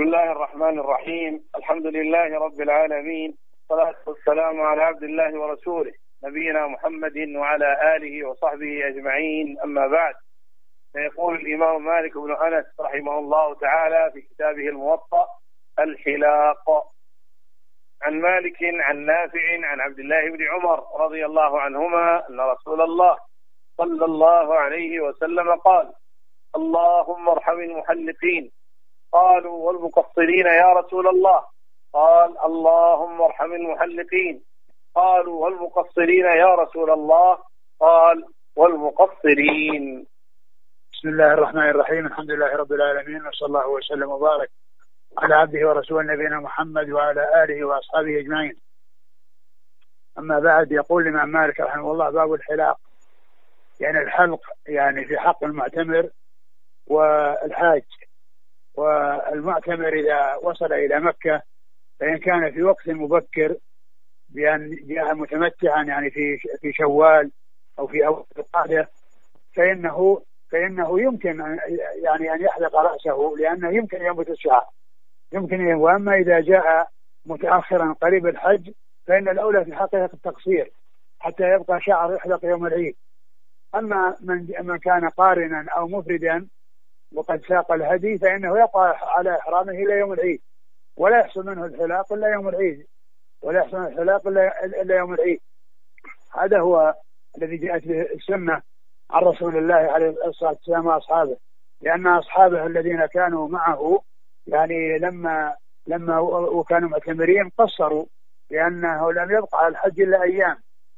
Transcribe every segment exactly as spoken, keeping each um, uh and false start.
بسم الله الرحمن الرحيم. الحمد لله رب العالمين، والصلاة والسلام على عبد الله ورسوله نبينا محمد وعلى آله وصحبه أجمعين، أما بعد. فيقول الإمام مالك بن أنس رحمه الله تعالى في كتابه الموطأ الحلاق: عن مالك عن نافع عن عبد الله بن عمر رضي الله عنهما أن رسول الله صلى الله عليه وسلم قال: اللهم ارحم المحلقين. قالوا: والمقصرين يا رسول الله؟ قال: اللهم ارحم المحلقين. قالوا: والمقصرين يا رسول الله؟ قال: والمقصرين. بسم الله الرحمن الرحيم. الحمد لله رب العالمين، وصلى الله وسلم وبارك على عبده ورسوله نبينا محمد وعلى آله وأصحابه أجمعين. أما بعد، يقول الإمام مالك رحمه الله: باب الحلاق، يعني الحلق يعني في حق المعتمر والحاج. والمعتمر إذا وصل إلى مكة فإن كان في وقت مبكر بأن جاء متمتعا يعني في في شوال أو في أول القعدة فإنه فإنه يمكن أن يعني أن يحلق رأسه، لأنه يمكن ينبت الشعر يمكن. وأما إذا جاء متأخرا قريب الحج فإن الأولى في حقيقة التقصير حتى يبقى شعر يحلق يوم العيد. أما من من كان قارنا أو مفردا وقد ساق الهدي فإنه يقع على إحرامه إلى يوم العيد، ولا يحصل منه الحلاق إلا يوم العيد ولا يحصل منه الحلاق إلا يوم العيد. هذا هو الذي جاءت به السنة عن رسول الله عليه الصلاة والسلام وأصحابه، لأن أصحابه الذين كانوا معه يعني لما لما وكانوا معتمرين قصروا، لأنه لم يبقى على الحج إلا أيام،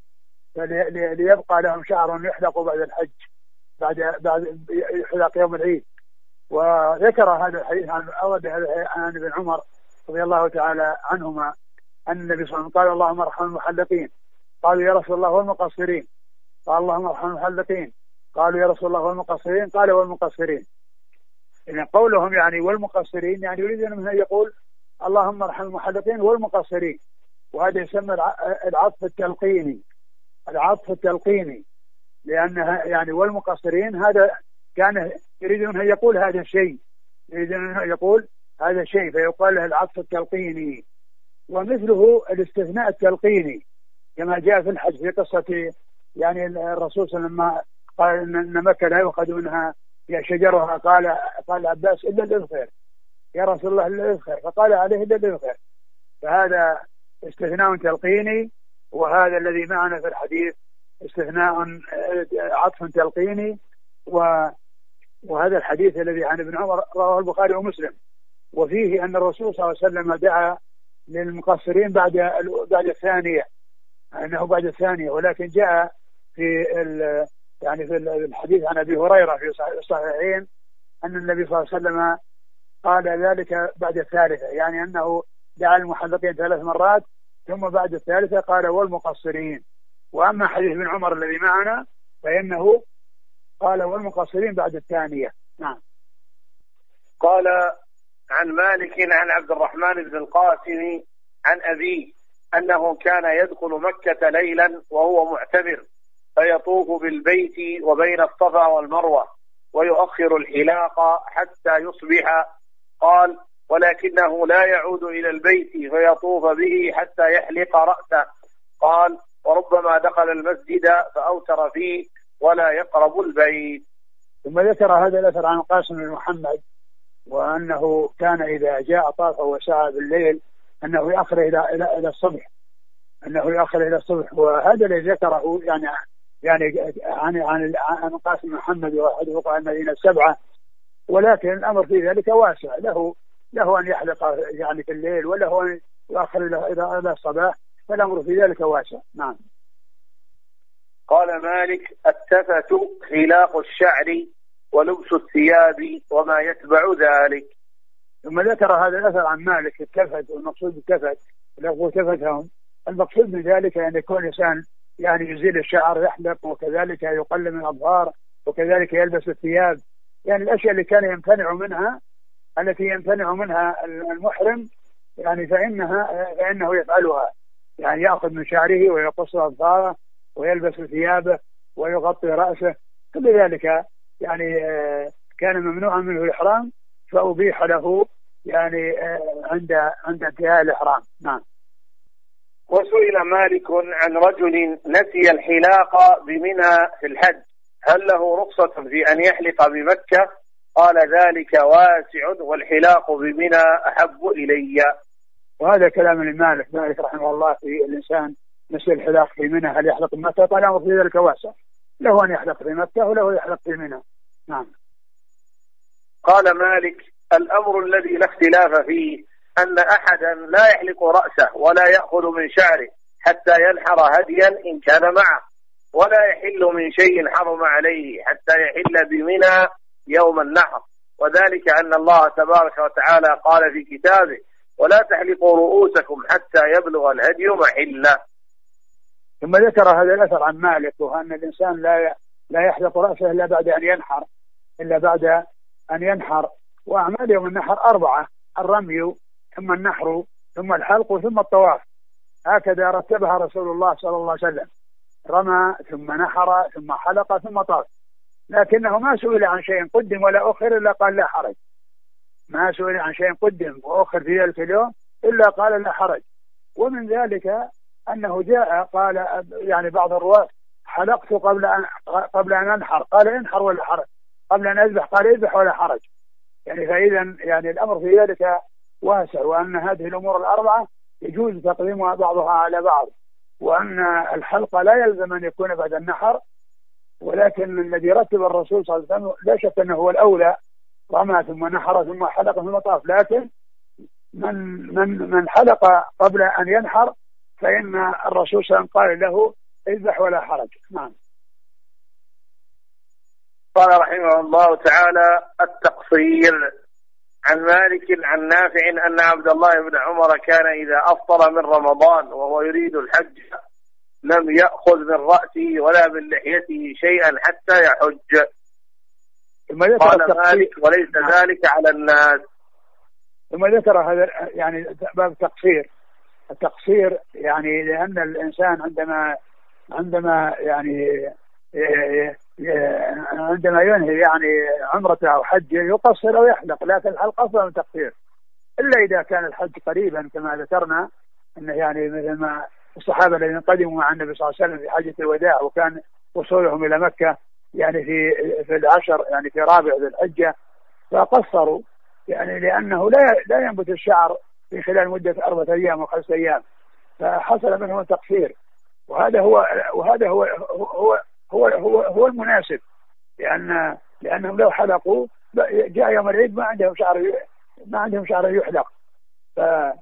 ليبقى لهم شعر يحلقوا بعد الحج بعد بعد يحلق يوم العيد. وذكر هذا الحديث عن أورد عن ابن عمر رضي الله تعالى عنهما أن النبي صلى الله عليه وسلم قال: اللهم ارحم المحلقين. قالوا: يا رسول الله والمقصرين؟ قال: اللهم ارحم المحلقين. قالوا: يا رسول الله والمقصرين؟ قال: والمقصرين. إن قولهم يعني والمقصرين يعني يريد منه أن يقول اللهم ارحم المحلقين والمقصرين، وهذا يسمى العطف التلقيني العطف التلقيني لأنها يعني والمقصرين هذا كان يريد منه يقول هذا الشيء يريد منه يقول هذا الشيء فيقال له العطف التلقيني. ومثله الاستثناء التلقيني كما جاء في الحج في قصة يعني الرسول صلى الله عليه وسلم قال إن مكة لا يؤخذ منها يا شجرها، قال قال عباس: إلا الإذخر. يا رسول الله إلا الإذخر، فقال عليه إلا الإذخر. فهذا استثناء تلقيني، وهذا الذي معنا في الحديث استثناء عطف تلقيني. وهذا الحديث الذي عن ابن عمر رواه البخاري ومسلم، وفيه أن الرسول صلى الله عليه وسلم دعا للمقصرين بعد بعد الثانية أنه بعد الثانية ولكن جاء في يعني في الحديث عن أبي هريرة في الصحيحين أن النبي صلى الله عليه وسلم قال ذلك بعد الثالثة، يعني أنه دعا المحلقين ثلاث مرات ثم بعد الثالثة قال والمقصرين. وأما حديث ابن عمر الذي معنا فإنه قال والمقصرين بعد الثانية. نعم. قال: عن مالك عن عبد الرحمن بن القاسم عن أبيه أنه كان يدخل مكة ليلا وهو معتمر فيطوف بالبيت وبين الصفا والمروة ويؤخر الحلاق حتى يصبح. قال: ولكنه لا يعود إلى البيت فيطوف به حتى يحلق رأسه. قال: وربما دخل المسجد فأوتر فيه ولا يقرب البيت. ثم ذكر هذا الأثر عن القاسم بن محمد وأنه كان إذا جاء طاف وسعى بالليل أنه يأخر إلى إلى إلى الصبح أنه يأخر إلى الصبح. وهذا الذي ذكره يعني يعني عن عن عن القاسم بن محمد وأحد فقهاء المدينة السبعة، ولكن الأمر في ذلك واسع، له له أن يحلق يعني في الليل وله أن يأخر إلى إلى الصباح، فالأمر في ذلك واسع. نعم. قال مالك: التفت خلاق الشعر ولبس الثياب وما يتبع ذلك. ثم ذكر هذا الأثر عن مالك التفت، والمقصود بالتفت لو تفتهم المقصود من ذلك أن يكون إنسان يعني يزيل الشعر يحلق، وكذلك يقلم الأظفار، وكذلك يلبس الثياب، يعني الأشياء اللي كان يمتنع منها التي يمتنع منها المحرم يعني فإنها فإنه يفعلها، يعني يأخذ من شعره ويقص أظفاره ويلبس ثيابه ويغطي رأسه، كل ذلك يعني كان ممنوعا منه الإحرام فأبيح له يعني عند عند انتهاء الإحرام. نعم. وسئل مالك عن رجل نسي الحلاق بمنى في الحج، هل له رخصة في أن يحلق بمكة؟ قال ذلك واسع والحلاق بمنى أحب إلي. وهذا كلام لمالك، مالك رحمه الله في الإنسان نسي الحلاق في منى هل يحلق بمكة؟ قال أمر في ذلك واسع، له أن يحلق في مكة وله يحلق في منى. نعم. قال مالك الأمر الذي لا اختلاف فيه أن أحدا لا يحلق رأسه ولا يأخذ من شعره حتى ينحر هديا إن كان معه، ولا يحل من شيء حرم عليه حتى يحل بمنى يوم النحر، وذلك أن الله تبارك وتعالى قال في كتابه ولا تحلقوا رؤوسكم حتى يبلغ الهدي محله. ثم ذكر هذا الأثر عن مالك، وأن الإنسان لا لا يحلق رأسه إلا بعد أن ينحر إلا بعد أن ينحر وأعمال يوم النحر أربعة: الرمي ثم النحر ثم الحلق ثم الطواف، هكذا رتبها رسول الله صلى الله عليه وسلم: رمى ثم نحر ثم حلق ثم طاف. لكنه ما سئل عن شيء قدم ولا أخر إلا قال لا حرج، ما سئل عن شيء قدم وأخر في ذلك اليوم إلا قال لا حرج. ومن ذلك أنه جاء قال يعني بعض الرواة حلقت قبل أن قبل أن أنحر، قال انحر ولا حرج، قبل أن أذبح قال اذبح ولا حرج. يعني فإذا يعني الأمر في ذلك واسع، وأن هذه الأمور الأربعة يجوز تقديمها بعضها على بعض، وأن الحلق لا يلزم أن يكون بعد النحر، ولكن الذي رتب الرسول صلى الله عليه وسلم لا شك أنه هو الأولى: رمى ثم نحر ثم حلق ثم طاف. لكن من من من حلق قبل أن ينحر فإن الرسول صلى الله عليه وسلم قال له اذبح ولا حرج. نعم. قال رحمه الله تعالى التقصير. عن مالك عن نافع أن عبد الله بن عمر كان إذا أفطر من رمضان وهو يريد الحج لم يأخذ من رأسه ولا من لحيته شيئا حتى يحج. قال مالك وليس ذلك على الناس. ثم ذكر هذا يعني باب التقصير. التقصير يعني لأن الإنسان عندما عندما يعني عندما ينهي يعني عمرته أو حجه يقصر أو يحلق، لكن الحلق أفضل من التقصير، إلا إذا كان الحج قريبا كما ذكرنا أنه يعني مثل ما الصحابة الذين قدموا مع النبي صلى الله عليه وسلم في حجة الوداع وكان وصولهم إلى مكة يعني في في العشر يعني في رابع ذي الحجة فقصروا، يعني لأنه لا لا ينبت الشعر في خلال مدة أربعة أيام أو خمسة أيام، فحصل منهم التقصير. وهذا هو وهذا هو هو هو هو, هو المناسب، لأن لأنهم لو حلقوا جاء يوم العيد ما عندهم شعر ما عندهم شعر يحلق. ف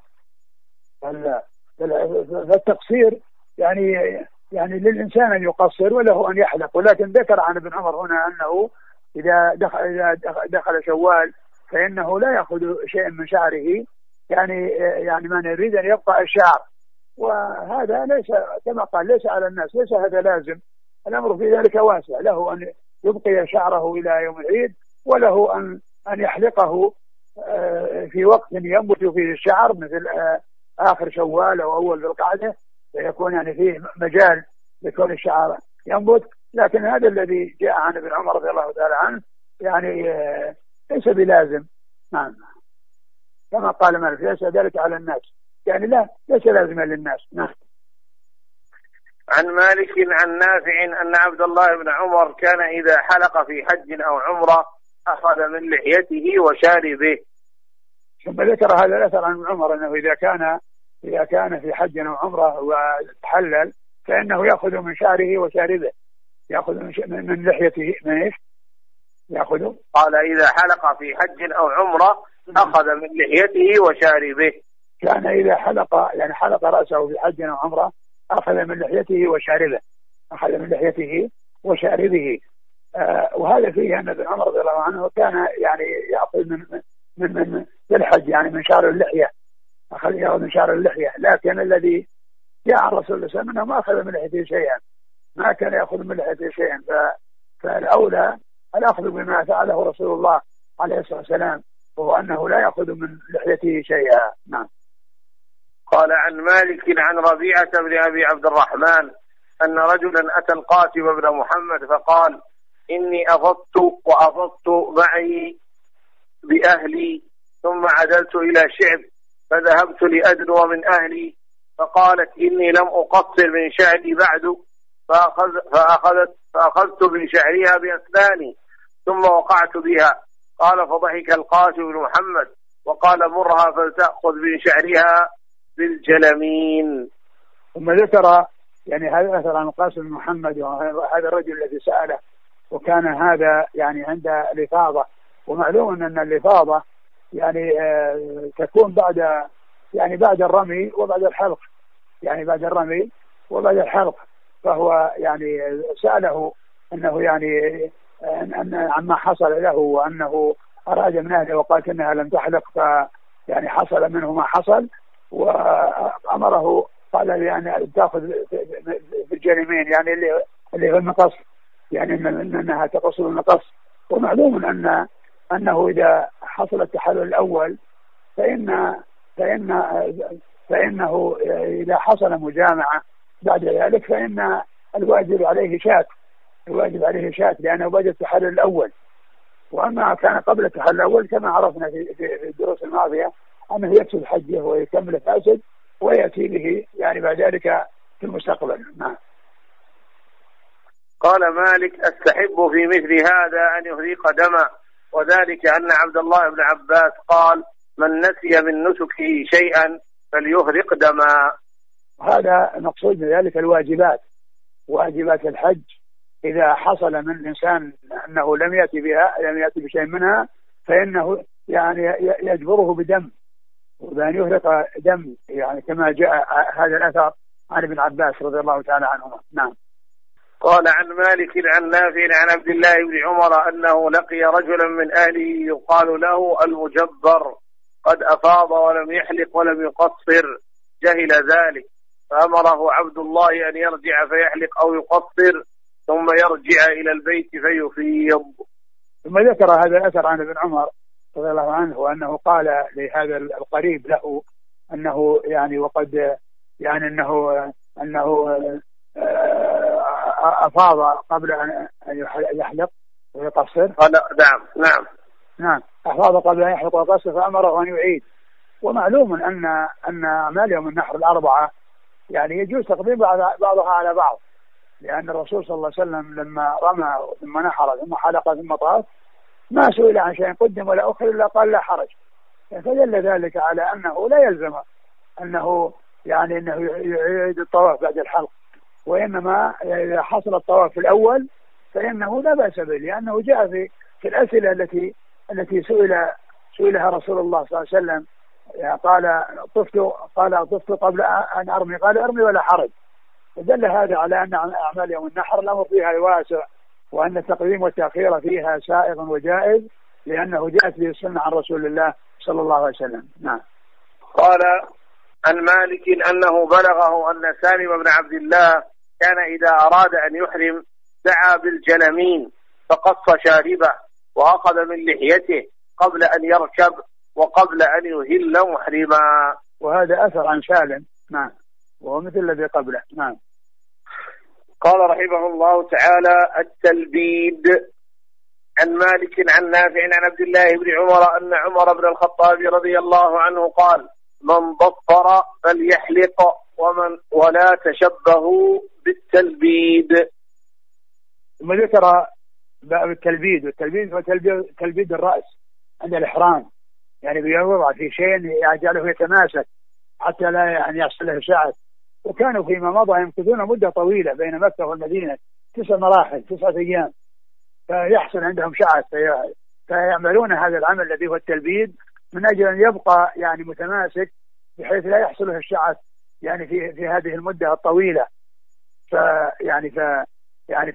فالتقصير يعني يعني للإنسان أن يقصر وله أن يحلق. ولكن ذكر عن ابن عمر هنا أنه إذا دخل إذا دخل شوال فإنه لا يأخذ شيء من شعره، يعني يعني من يريد أن يبقى الشعر، وهذا ليس كما قال ليس على الناس، ليس هذا لازم. الأمر في ذلك واسع، له أن يبقي شعره إلى يوم العيد وله أن أن يحلقه في وقت ينبت فيه الشعر مثل آخر شوال أو أول ذي القعدة، فيكون يعني فيه مجال لكون الشعر ينبت. لكن هذا الذي جاء عن ابن عمر رضي الله تعالى عنه يعني ليس بلازم. نعم. كما قال مالك ليس ذلك على الناس، يعني لا ليس لازما للناس. نعم. عن مالك عن نافع أن عبد الله بن عمر كان إذا حلق في حج أو عمرة أخذ من لحيته وشاربه. ثم ذكر هذا الأثر عن عمر أنه إذا كان إذا كان في حج أو عمرة وتحلل فإنه يأخذ من شعره وشاربه، يأخذ من, من لحيته من إيش؟ يأخذ. قال إذا حلق في حج أو عمرة أخذ من لحيته وشاربه. كان إذا حلق يعني حلق رأسه في حج أو عمرة أخذ من لحيته وشاربه، أخذ من لحيته وشاربه. آه وهذا فيه أن ابن عمر رضي الله عنه كان يعني يأخذ من من من من الحج يعني من شعر اللحية، أخذ يأخذ من شعر اللحية. لكن الذي جاء عن رسول الله صلى الله عليه وسلم أنه ما أخذ من لحيته شيئا، ما كان يأخذ من لحيته شيئا. فالأولى الأخذ بما فعله رسول الله عليه الصلاة والسلام، وهو أنه لا يأخذ من لحيته شيئا. نعم. قال عن مالك عن ربيعة بن أبي عبد الرحمن أن رجلا أتى القاسم بن محمد فقال إني أفضت وأفضت معي بأهلي ثم عدلت إلى شعب فذهبت لأدنو من أهلي، فقالت إني لم أقصر من شعري بعد، فأخذ فأخذت فأخذت من شعرها بأسناني ثم وقعت بها. قال فضحك القاسم بن محمد وقال مرها فلتأخذ من شعرها بالجلمين. ثم ذكر يعني هذا الأثر عن القاسم بن محمد وهذا الرجل الذي سأله، وكان هذا يعني عند الإفاضة، ومعلوم أن الإفاضة يعني آه تكون بعد يعني بعد الرمي وبعد الحلق، يعني بعد الرمي وبعد الحلق. فهو يعني سأله أنه يعني أن عما حصل له، وأنه أراد من أهله وقالت أنها لم تحلق، فيعني حصل منه ما حصل، وأمره قال يعني تأخذ في الجريمين، يعني اللي اللي هو النقص، يعني أنها تقص النقص. ومعلوم أن أنه إذا حصل التحلل الأول فإن فإن فإنه إذا حصل مجامعة بعد ذلك فإن الواجب عليه شات، الواجب عليه شات لأنه بعد التحلل الأول. وأما كان قبل التحلل الأول كما عرفنا في في الدروس الماضية أنه يفسد حجه ويكمل فاسد ويأتي به يعني بعد ذلك في المستقبل. نعم. قال مالك استحب في مثل هذا أن يهريق دما، وذلك أن عبد الله بن عباس قال من نسي من نسكه شيئا فليهرق دما. هذا مقصود من ذلك الواجبات، واجبات الحج إذا حصل من الإنسان أنه لم يأتي بها لم يأتي بشيء منها فإنه يعني يجبره بدم، وبأن يهرق دم، يعني كما جاء هذا الأثر عن ابن عباس رضي الله تعالى عنهما. نعم. قال عن مالك عن نافع عن عبد الله بن عمر أنه لقي رجلا من أهله يقال له المجبر قد أفاض ولم يحلق ولم يقصر، جهل ذلك فأمره عبد الله أن يرجع فيحلق أو يقصر ثم يرجع إلى البيت فيفيض. ثم ذكر هذا الأثر عن ابن عمر رضي الله عنه وأنه قال لهذا القريب له أنه يعني وقد يعني أنه أنه أفاض قبل أن يحلق ويقصر. نعم نعم نعم أفاض قبل أن يحلق ويقصر فأمره أن يعيد. ومعلوم أن أن أعمال يوم النحر الأربعة يعني يجوز تقديم بعضها على بعض، لأن الرسول صلى الله عليه وسلم لما رمى ثم نحر ثم حلق ثم طاف ما سئل عن شيء قدم ولا أخر إلا قال لا حرج، فدل ذلك على أنه لا يلزم أنه يعني أنه يعيد الطواف بعد الحلق، وإنما إذا حصل الطواف الأول فإنه لا بأس به، لأنه جاء في في الأسئلة التي التي سئل سئلها رسول الله صلى الله عليه وسلم قال طفت قال طفت قبل أن أرمي قال أرمي ولا حرج. فدل هذا على أن أعمال يوم النحر الأمر فيها واسع، وأن التقديم والتأخير فيها سائغ وجائز، لأنه جاءت به السنة عن رسول الله صلى الله عليه وسلم. نعم. قال عن مالك أنه بلغه أن سالم بن عبد الله كان إذا أراد أن يحرم دعا بالجلمين فقص شاربه وأخذ من لحيته قبل أن يركب وقبل أن يهل محرما. وهذا أثر عن سالم. نعم. وهو مثل الذي قبله. نعم. قال رحمه الله تعالى التلبيد. عن مالك عن نافع عن عبد الله بن عمر أن عمر بن الخطاب رضي الله عنه قال من ضفر فليحلق ومن ولا تشبهوا بالتلبيد. ثم ذكر التلبيد، والتلبيد هو تلبيد الرأس عند الإحرام، يعني بيوضع في شيء يجعله يتماسك حتى لا يعني يحصل له شعث. وكانوا فيما مضى يمكثون مدة طويلة بين مكة والمدينة تسع مراحل تسعة أيام، فيحصل عندهم شعث فيعملون هذا العمل الذي هو التلبيد من أجل أن يبقى يعني متماسك بحيث لا يحصل له الشعث يعني في في هذه المدة الطويلة. فيعني ف يعني ف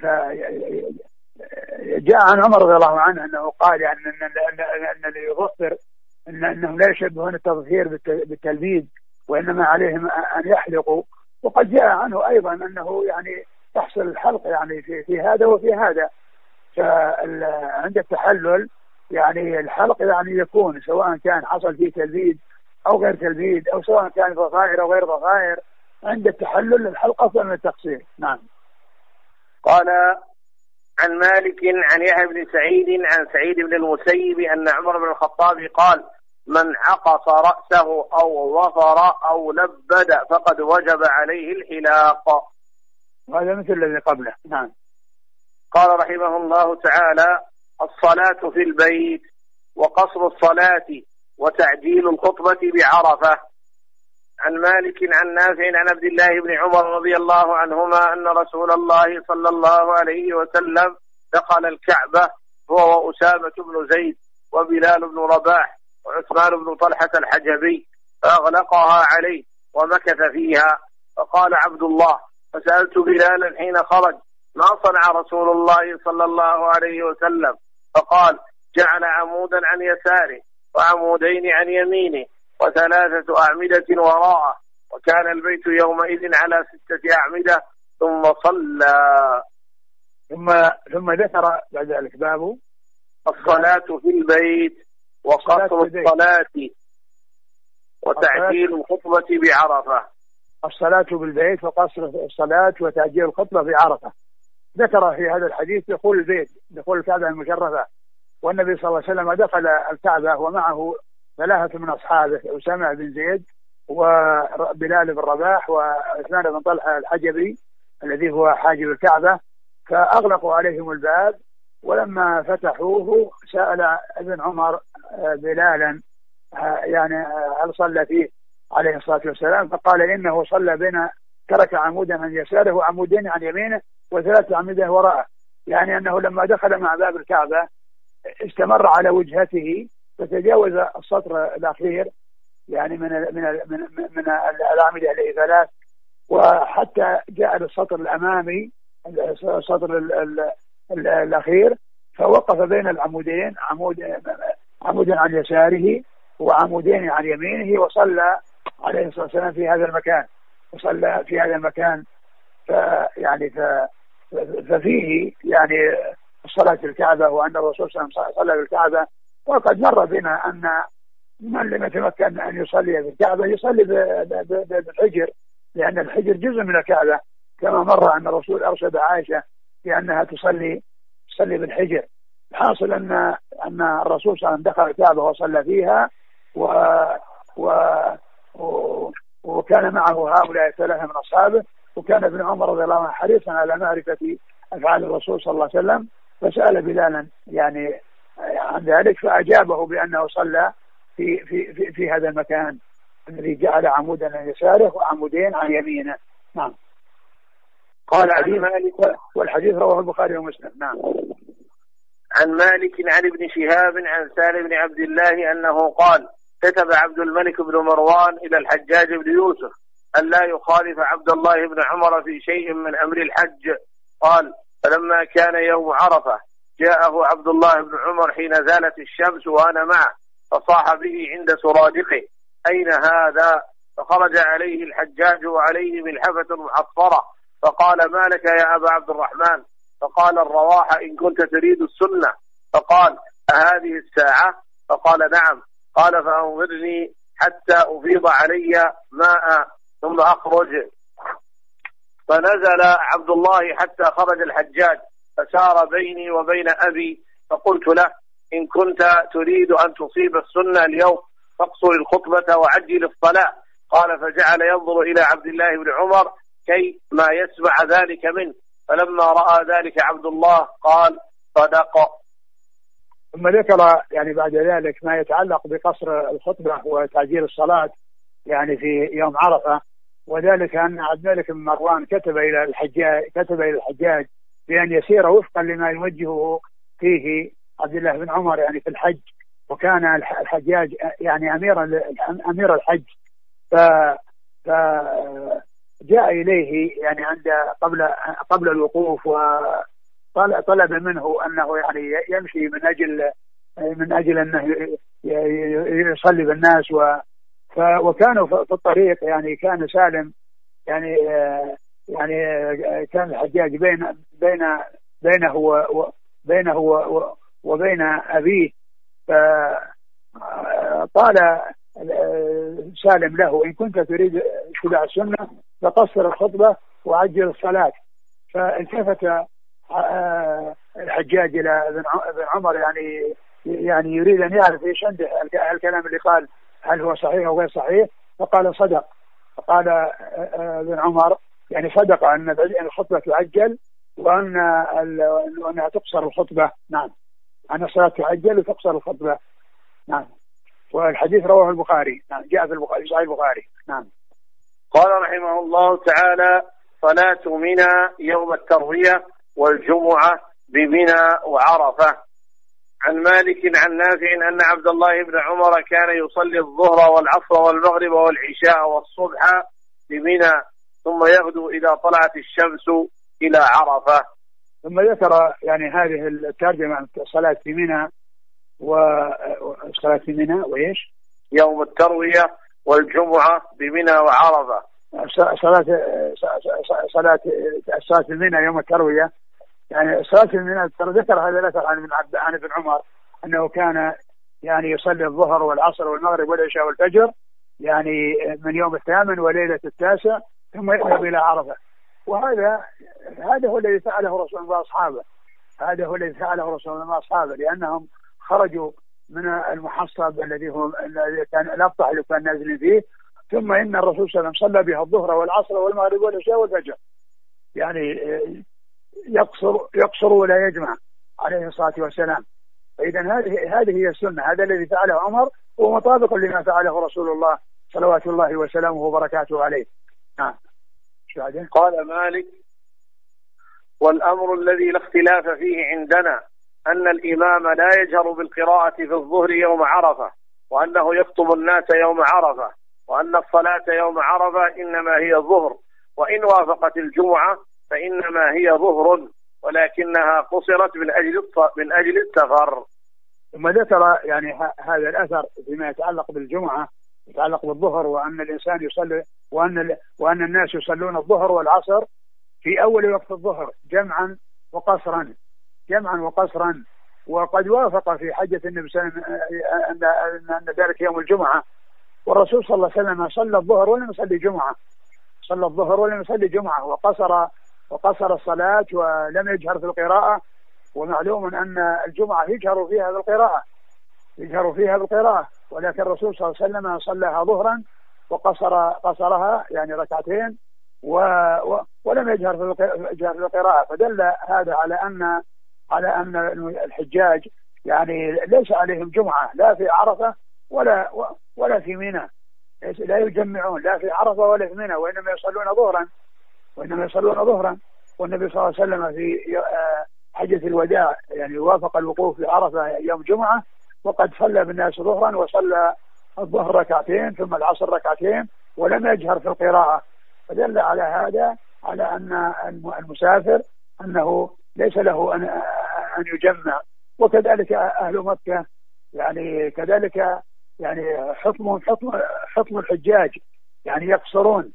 جاء عن عمر رضي الله عنه أنه قال يعني أن أن أن الذي يظفر إن أنهم لا يشبهون التظفير بالتلبيد، وإنما عليهم أن يحلقوا. وقد جاء عنه أيضا أنه يعني تحصل الحلق يعني في في هذا وفي هذا. فعند التحلل يعني الحلق يعني يكون سواء كان حصل فيه تلبيد أو غير تلبيد، أو سواء كان ضفائر أو غير ضفائر، عند التحلل الحلق أفضل من التقصير. نعم. قال عن مالك عن يحيى بن سعيد عن سعيد بن المسيب أن عمر بن الخطاب قال من عقص رأسه أو ظفر أو لبد فقد وجب عليه الحلاق. هذا مثل الذي قبله. نعم. قال رحمه الله تعالى: الصلاة في البيت وقصر الصلاة وتعجيل الخطبة بعرفة. عن مالك عن نافع عن عبد الله بن عمر رضي الله عنهما أن رسول الله صلى الله عليه وسلم دخل الكعبة هو وأسامة بن زيد وبلال بن رباح وعثمان بن طلحة الحجبي فأغلقها عليه ومكث فيها. فقال عبد الله: فسألت بلالا حين خرج: ما صنع رسول الله صلى الله عليه وسلم؟ فقال: جعل عمودا عن يساره وعمودين عن يمينه وثلاثة أعمدة وراءه، وكان البيت يومئذ على ستة أعمدة، ثم صلى. ثم ثم ذكر بعد ذلك باب الصلاة في البيت وقصر الصلاة وتعجيل الخطبة بعرفة. الصلاة بالبيت وقصر الصلاة وتعجيل الخطبة بعرفة. ذكر في هذا الحديث دخول البيت، دخول الكعبة المشرفة، والنبي صلى الله عليه وسلم دخل الكعبة ومعه ثلاثة من أصحابه: أسامة بن زيد وبلال بن رباح وعثمان بن طلحة الحجبي الذي هو حاجب الكعبة، فأغلقوا عليهم الباب. ولما فتحوه سأل ابن عمر بلالا يعني هل صلى فيه عليه الصلاة والسلام؟ فقال: إنه صلى بين ترك عمودا عن يساره وعمودين عن يمينه وثلاث أعمدة وراءه، يعني أنه لما دخل مع باب الكعبة استمر على وجهته فتجاوز السطر الأخير يعني من من من, من الأعمدة التي ثلاث، وحتى جاء للسطر الأمامي السطر الأخير، فوقف بين العمودين، عمود عمود عن يساره وعمودين عن يمينه، وصلى عليه الصلاة والسلام في هذا المكان وصلى في هذا المكان. فيعني ففيه يعني الصلاة في الكعبة، وأن الرسول صلى الله عليه وسلم صلى في الكعبة. وقد مر بنا أن من لم يتمكن أن يصلي في الكعبة يصلي بالحجر، لأن الحجر جزء من الكعبة، كما مر أن الرسول أرشد عائشة بأنها تصلي تصلي بالحجر. حاصل أن أن الرسول صلى الله عليه وسلم دخل الكعبة وصلى فيها، و و وكان معه هؤلاء الثلاثة من أصحابه، وكان ابن عمر رضي الله عنه حريصا على معرفة أفعال الرسول صلى الله عليه وسلم، فسأل بلالا يعني عن ذلك، فأجابه بأنه صلى في في في, في هذا المكان الذي جعل عمودا عن يساره وعمودين عن يمينه. نعم. قال عن مالك، والحديث رواه البخاري ومسلم. نعم. عن مالك عن ابن شهاب عن سالم بن عبد الله أنه قال: كتب عبد الملك بن مروان إلى الحجاج بن يوسف أن لا يخالف عبد الله بن عمر في شيء من أمر الحج. قال: فلما كان يوم عرفة جاءه عبد الله بن عمر حين زالت الشمس وأنا معه، فصاح به عند سرادقه: أين هذا؟ فخرج عليه الحجاج وعليه ملحفة محصرة، فقال: ما لك يا أبا عبد الرحمن؟ فقال: الرواح إن كنت تريد السنة. فقال: أهذه الساعة؟ فقال: نعم. قال: فأنظرني حتى أفيض علي ماء ثم أخرج. فنزل عبد الله حتى خرج الحجاج، فسار بيني وبين أبي، فقلت له: إن كنت تريد أن تصيب السنة اليوم فاقصر الخطبة وعجل الصلاة. قال: فجعل ينظر إلى عبد الله بن عمر كي ما يسمع ذلك منه، فلما رأى ذلك عبد الله قال: صدق. ثم ذكر يعني بعد ذلك ما يتعلق بقصر الخطبة وتعجيل الصلاة يعني في يوم عرفة، وذلك أن عبد الملك بن مروان كتب إلى الحجاج كتب إلى الحجاج بأن يسير وفقا لما يوجهه فيه عبد الله بن عمر يعني في الحج، وكان الحجاج يعني أمير أمير الحج، فجاء إليه يعني عند قبل قبل الوقوف وطلب منه أنه يعني يمشي من أجل من أجل أنه يصلي بالناس، وكانوا في الطريق يعني كان سالم يعني يعني كان الحجاج بين بين بينه وبينه وبين أبيه، فقال سالم له: إن كنت تريد اتباع السنة فقصر الخطبة وعجل الصلاة. فالتفت الحجاج إلى ابن عمر يعني يعني يريد أن يعرف إيش عنده الكلام اللي قال هل هو صحيح أو غير صحيح، فقال صدق. فقال ابن عمر يعني صدق أن الخطبة تعجل وأن وأنها تقصر الخطبة. نعم، أن الصلاة تعجل وتقصر الخطبة. نعم، والحديث رواه البخاري. نعم، جاء في البخاري صحيح البخاري. نعم. قال رحمه الله تعالى: صلاة منى يوم التروية والجمعة بمنى وعرفة. عن مالك عن نافع أن عبد الله بن عمر كان يصلي الظهر والعصر والمغرب والعشاء والصبح بمنى صلى يغدو إذا طلعت الشمس إلى عرفة. ثم ذكر يعني هذه الترجمة عن الصلاة في منى وصلاة في منى وإيش يوم التروية والجمعة بمنى وعرفة. صلاة صلاة الصلاة في منى يوم التروية يعني صلاة في منى. ذكر هذا الأثر عن عن ابن عمر أنه كان يعني يصلي الظهر والعصر والمغرب والعشاء والفجر يعني من يوم الثامن وليلة التاسع ثم يذهب إلى عرفة. وهذا هذا هو الذي فعله رسول الله وأصحابه. هذا هو الذي فعله رسول الله وأصحابه لأنهم خرجوا من المحصب الذي هو الذي كان الأبطح اللي كان نازل فيه، ثم إن الرسول صلى الله عليه وسلم صلى بها الظهر والعصر والمغرب والعشاء والفجر يعني يقصر يقصر ولا يجمع عليه الصلاة والسلام. فإذا هذه هذه هي السنة. هذا الذي فعله عمر هو مطابق لما فعله رسول الله صلوات الله وسلامه وبركاته عليه. نعم. قال مالك: والأمر الذي لا اختلاف فيه عندنا أن الإمام لا يجهر بالقراءة في الظهر يوم عرفة، وأنه يخطب الناس يوم عرفة، وأن الصلاة يوم عرفة إنما هي الظهر، وإن وافقت الجمعة فإنما هي ظهر ولكنها قصرت من أجل من أجل السفر. ثم ذكر يعني هذا الأثر فيما يتعلق بالجمعة يتعلق بالظهر، وأن الإنسان يصلي وأن وأن الناس يصلون الظهر والعصر في أول وقت الظهر جمعا وقصرا جمعا وقصرا وقد وافق في حجة النبي صلى الله عليه وسلم أن أن ذلك يوم الجمعة، والرسول صلى الله عليه وسلم صلى الظهر ولم يصلي جمعة صلى الظهر ولم يصلي جمعة وقصر وقصر الصلاة ولم يجهر في القراءة. ومعلوم أن الجمعة يجهر فيها بالقراءة يجهر فيها بالقراءة ولكن الرسول صلى الله عليه وسلم صلىها ظهرا وقصر قصرها يعني ركعتين و و ولم يجهر في القراءة. فدل هذا على أن على أن الحجاج يعني ليس عليهم جمعة لا في عرفة ولا ولا في منى، لا يجمعون لا في عرفة ولا في منى، وإنما يصلون ظهرا وإنما يصلون ظهرا والنبي صلى الله عليه وسلم في حجة الوداع يعني وافق الوقوف في عرفة يوم جمعة، وقد صلى بالناس ظهرا وصلى الظهر ركعتين ثم العصر ركعتين ولم يجهر في القراءة. فدل على هذا على أن المسافر أنه ليس له أن أن يجمع. وكذلك أهل مكة يعني كذلك يعني حكم حكم حكم الحجاج يعني يقصرون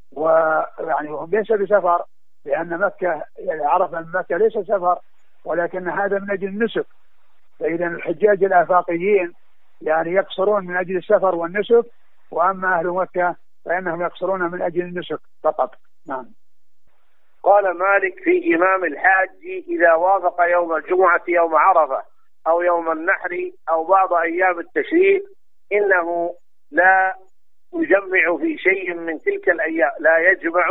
ويعني وهم ليس بسفر، لأن مكة يعني عرفة من مكة ليس سفر ولكن هذا من أجل النسك. فإذا الحجاج الآفاقيين يعني يقصرون من أجل السفر والنسك، وأما أهل مكة فإنهم يقصرون من أجل النسك فقط. نعم. قال مالك: في إمام الحاج إذا وافق يوم الجمعة يوم عرفة أو يوم النحر أو بعض أيام التشريق إنه لا يجمع في شيء من تلك الأيام لا يجمع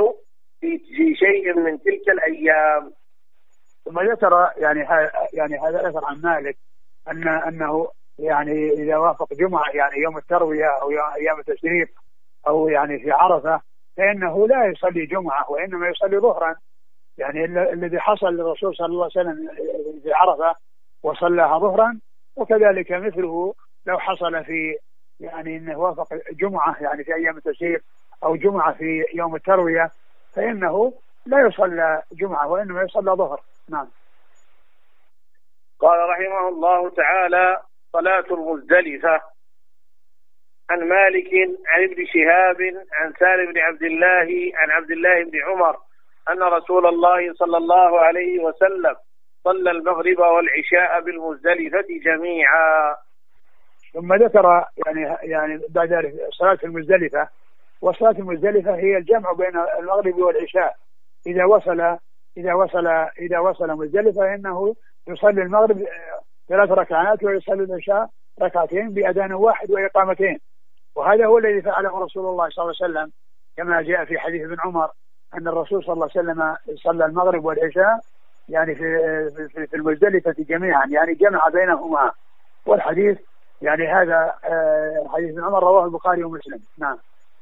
في شيء من تلك الأيام. ثم ذكر يعني يعني هذا الأثر عن مالك أن أنه يعني إذا وافق جمعة يعني يوم التروية أو أيام التشريق أو يعني في عرفة فإنه لا يصلي جمعة وإنما يصلي ظهرا، يعني الذي حصل للرسول صلى الله عليه وسلم في عرفة وصلىها ظهرا، وكذلك مثله لو حصل في يعني إنه وافق جمعة يعني في أيام التشريق أو جمعة في يوم التروية فإنه لا يصلى جمعة وإنما يصلى ظهر. نعم. قال رحمه الله تعالى: صلاة المزدلفة. عن مالك عن ابن شهاب عن سالم بن عبد الله عن عبد الله بن عمر أن رسول الله صلى الله عليه وسلم صلى المغرب والعشاء بالمزدلفة جميعا. ثم ذكر يعني يعني بعد ذلك صلاة المزدلفة. وصلاة المزدلفة هي الجمع بين المغرب والعشاء. إذا وصل إذا وصل إذا وصل مزدلفة إنه يصلي المغرب ثلاث ركعات ويصلي العشاء ركعتين بأذان واحد وإقامتين. وهذا هو الذي فعله رسول الله صلى الله عليه وسلم كما جاء في حديث ابن عمر أن الرسول صلى الله عليه وسلم صلى المغرب والعشاء يعني في في, في المزدلفة جميعا، يعني جمع بينهما. والحديث يعني هذا حديث ابن عمر رواه البخاري ومسلم. نعم.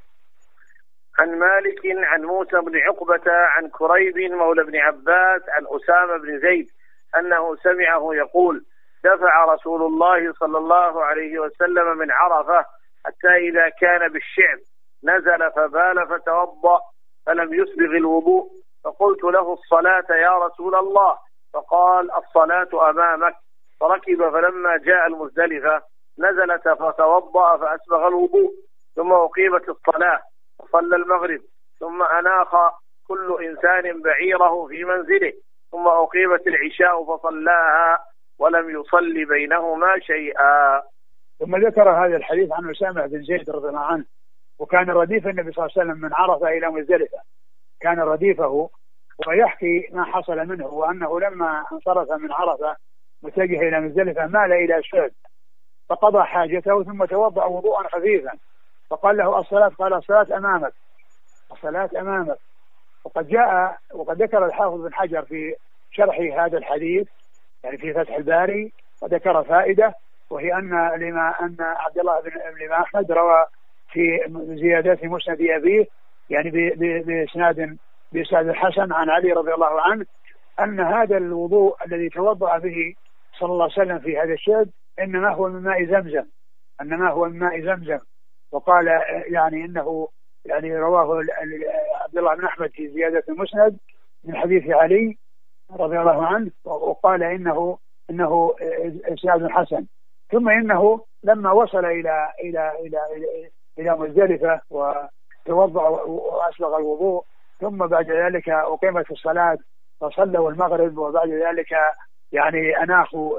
عن مالك عن موسى بن عقبة عن كريب مولى بن عباس عن أسامة بن زيد أنه سمعه يقول: دفع رسول الله صلى الله عليه وسلم من عرفة حتى إذا كان بالشعب نزل فبال فتوضأ فلم يسبغ الوضوء، فقلت له: الصلاة يا رسول الله؟ فقال: الصلاة أمامك. فركب فلما جاء المزدلفة نزلت فتوضأ فأسبغ الوضوء، ثم أقيمت الصلاة فصلى المغرب، ثم أناخ كل إنسان بعيره في منزله، ثم أقيمت العشاء فصلاها ولم يصلي بينهما شيئا. ثم ذكر هذا الحديث عن أسامة بن زيد رضي الله عنه، وكان رديف النبي صلى الله عليه وسلم من عرفة إلى مزدلفة، كان رديفه، ويحكي ما حصل منه، وأنه لما انصرف من عرفة متجه إلى مزدلفة مال إلى شعب فقضى حاجته ثم توضأ وضوءا خفيفا، فقال له: الصلاة؟ قال: الصلاة أمامك، الصلاة أمامك. وقد جاء وقد ذكر الحافظ بن حجر في شرح هذا الحديث يعني في فتح الباري وذكر فائدة، وهي أن لما أن عبد الله بن الإمام أحمد روى في زيادات مسند أبيه يعني بإسناد بإسناد الحسن عن علي رضي الله عنه أن هذا الوضوء الذي توضأ به صلى الله عليه وسلم في هذا الشعب إنما هو من ماء زمزم، إنما هو من ماء زمزم. وقال يعني إنه يعني رواه عبد الله بن أحمد في زيادة المسند من حديث علي رضي الله عنه، وقال إنه إنه إسناد حسن. ثم إنه لما وصل إلى إلى إلى إلى, إلى مزدلفة وتوضأ وأسبغ الوضوء، ثم بعد ذلك أقيمت الصلاة فصلوا المغرب، وبعد ذلك يعني أناخوا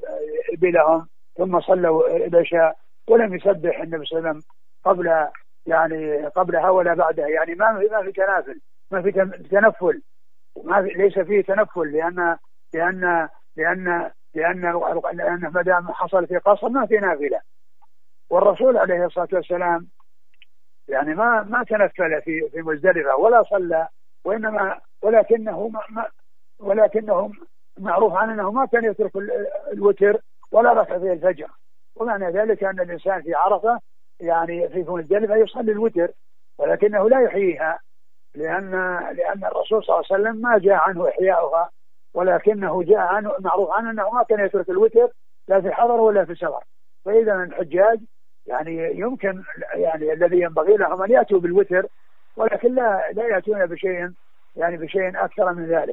إبلهم ثم صلوا العشاء، ولم يسبح النبي صلى الله عليه وسلم قبل يعني قبلها ولا بعدها، يعني ما ما في تنافل، ما في تنفل، ما في ليس فيه تنفل، لأن لأن لأن لأن لأن ما دام حصل في قصر ما في نافلة. والرسول عليه الصلاة والسلام يعني ما ما تنفل في في مزدلفة ولا صلى، وإنما ولكنه ما ولكنه معروف عنه أنه ما كان يترك الوتر ولا ركعة في الفجر، ومعنى ذلك أن الإنسان في عرفة يعني في مزدلفة يصلي الوتر ولكنه لا يحييها، لأن لأن الرسول صلى الله عليه وسلم ما جاء عنه إحياؤها، ولكنه جاء عنه معروف عنه أنه ما كان يترك الوتر لا في حضر ولا في سفر. فإذا الحجاج يعني يمكن يعني الذي ينبغي لهم أن يأتوا بالوتر، ولكن لا لا يأتون بشيء يعني بشيء أكثر من ذلك.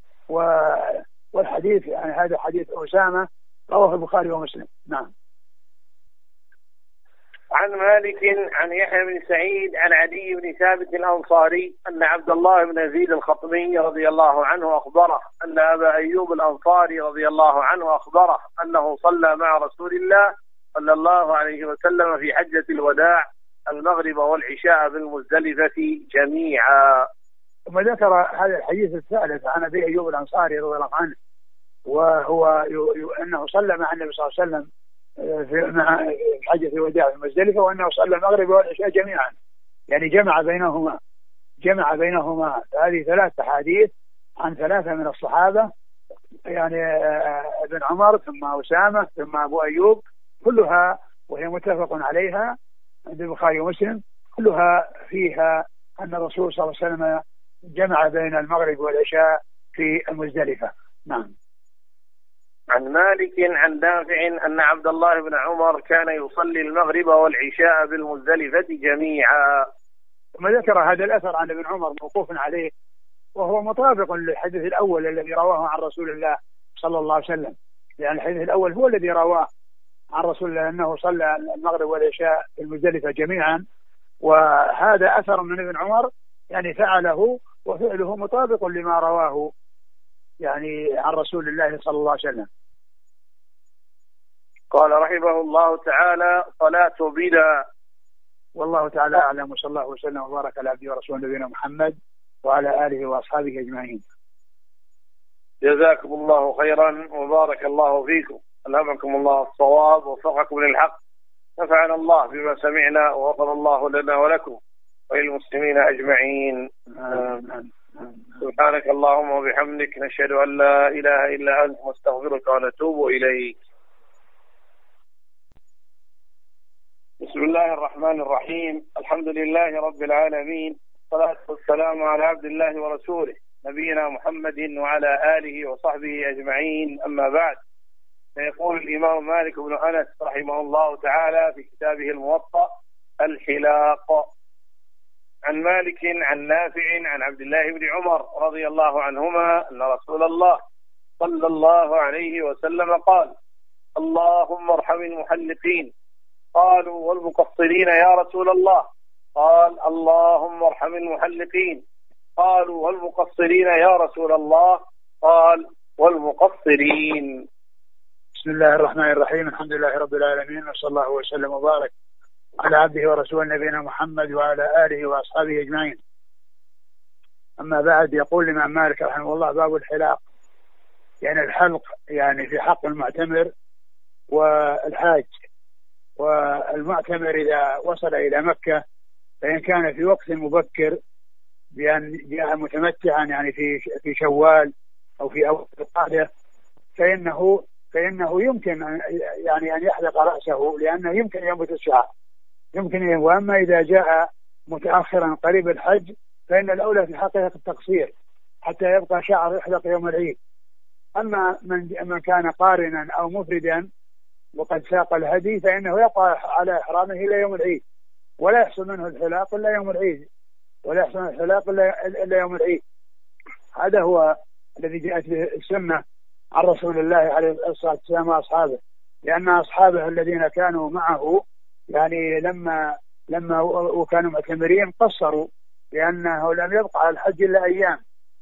والحديث يعني هذا حديث أسامة رواه البخاري ومسلم. نعم. عن مالك عن يحيى بن سعيد عن عدي بن ثابت الأنصاري أن عبد الله بن يزيد الخطمي رضي الله عنه أخبره أن أبا أيوب الأنصاري رضي الله عنه أخبره أنه صلى مع رسول الله صلى الله عليه وسلم في حجة الوداع المغرب والعشاء بالمزدلفة جميعا. ثم ذكر هذا الحديث الثالث عن أبي أيوب الأنصاري رضي الله عنه، وهو أنه صلى مع النبي صلى الله عليه وسلم في مع حجة الوداع في المزدلفة، وأنه صلى المغرب والعشاء جميعا، يعني جمع بينهما جمع بينهما هذه ثلاث أحاديث عن ثلاثة من الصحابة، يعني ابن عمر ثم أسامة ثم أبو أيوب، كلها وهي متفق عليها عند البخاري ومسلم، كلها فيها أن الرسول صلى الله عليه وسلم جمع بين المغرب والعشاء في المزدلفة. نعم. عن مالك عن نافع أن عبد الله بن عمر كان يصلي المغرب والعشاء بالمزدلفة جميعا. ثم ذكر هذا الأثر عن ابن عمر موقوف عليه، وهو مطابق للحديث الأول الذي رواه عن رسول الله صلى الله عليه وسلم، لأن الحديث الأول هو الذي رواه عن رسول الله أنه صلى المغرب والعشاء في المزدلفة جميعا، وهذا أثر من ابن عمر يعني فعله، وفعله مطابق لما رواه يعني عن رسول الله صلى الله عليه وسلم. قال رحمه الله تعالى: صلاة بلا. والله تعالى أعلم، وصلى الله وسلم وبارك على عبده ورسوله نبينا محمد وعلى آله وأصحابه أجمعين. جزاكم الله خيرا وبارك الله فيكم. ألهمكم الله الصواب ووفقكم للحق. نفعنا الله بما سمعنا وغفر الله لنا ولكم وللمسلمين أجمعين. سبحانك اللهم وبحمدك، نشهد أن لا إله إلا أنت، نستغفرك ونتوب إليك. بسم الله الرحمن الرحيم. الحمد لله رب العالمين، والصلاة والسلام على عبد الله ورسوله نبينا محمد وعلى آله وصحبه أجمعين، أما بعد. فيقول الإمام مالك بن أنس رحمه الله تعالى في كتابه الموطأ الحلاق: عن مالك عن نافع عن عبد الله بن عمر رضي الله عنهما أن رسول الله صلى الله عليه وسلم قال: اللهم ارحم المحلقين. قالوا: والمقصرين يا رسول الله؟ قال: اللهم ارحم المحلقين. قالوا: والمقصرين يا رسول الله؟ قال: والمقصرين. بسم الله الرحمن الرحيم. الحمد لله رب العالمين، وصلى الله وسلم وبارك على عبده ورسوله نبينا محمد وعلى آله وأصحابه أجمعين، أما بعد. يقول الإمام مالك رحمه الله: باب الحلاق، يعني الحلق يعني في حق المعتمر والحاج. والمعتمر إذا وصل إلى مكة فإن كان في وقت مبكر بأن جاء متمتعا يعني في في شوال أو في أول القعدة فإنه فإنه يمكن أن يعني أن يحلق رأسه، لأنه يمكن ينبت الشعر يمكن. وأما إذا جاء متأخرا قريب الحج فإن الأولى في حقه التقصير حتى يبقى شعر يحلق يوم العيد. أما من من كان قارنا أو مفردا وقد ساق الهدي فإنه يقع على إحرامه إلى يوم العيد، ولا يحصل منه الحلاق إلا يوم العيد ولا يحصل منه الحلاق إلا يوم العيد. هذا هو الذي جاءت به السنة عن رسول الله عليه الصلاة والسلام وأصحابه، لأن أصحابه الذين كانوا معه يعني لما لما وكانوا معتمرين قصروا، لأنه لم يبقى على الحج إلا أيام،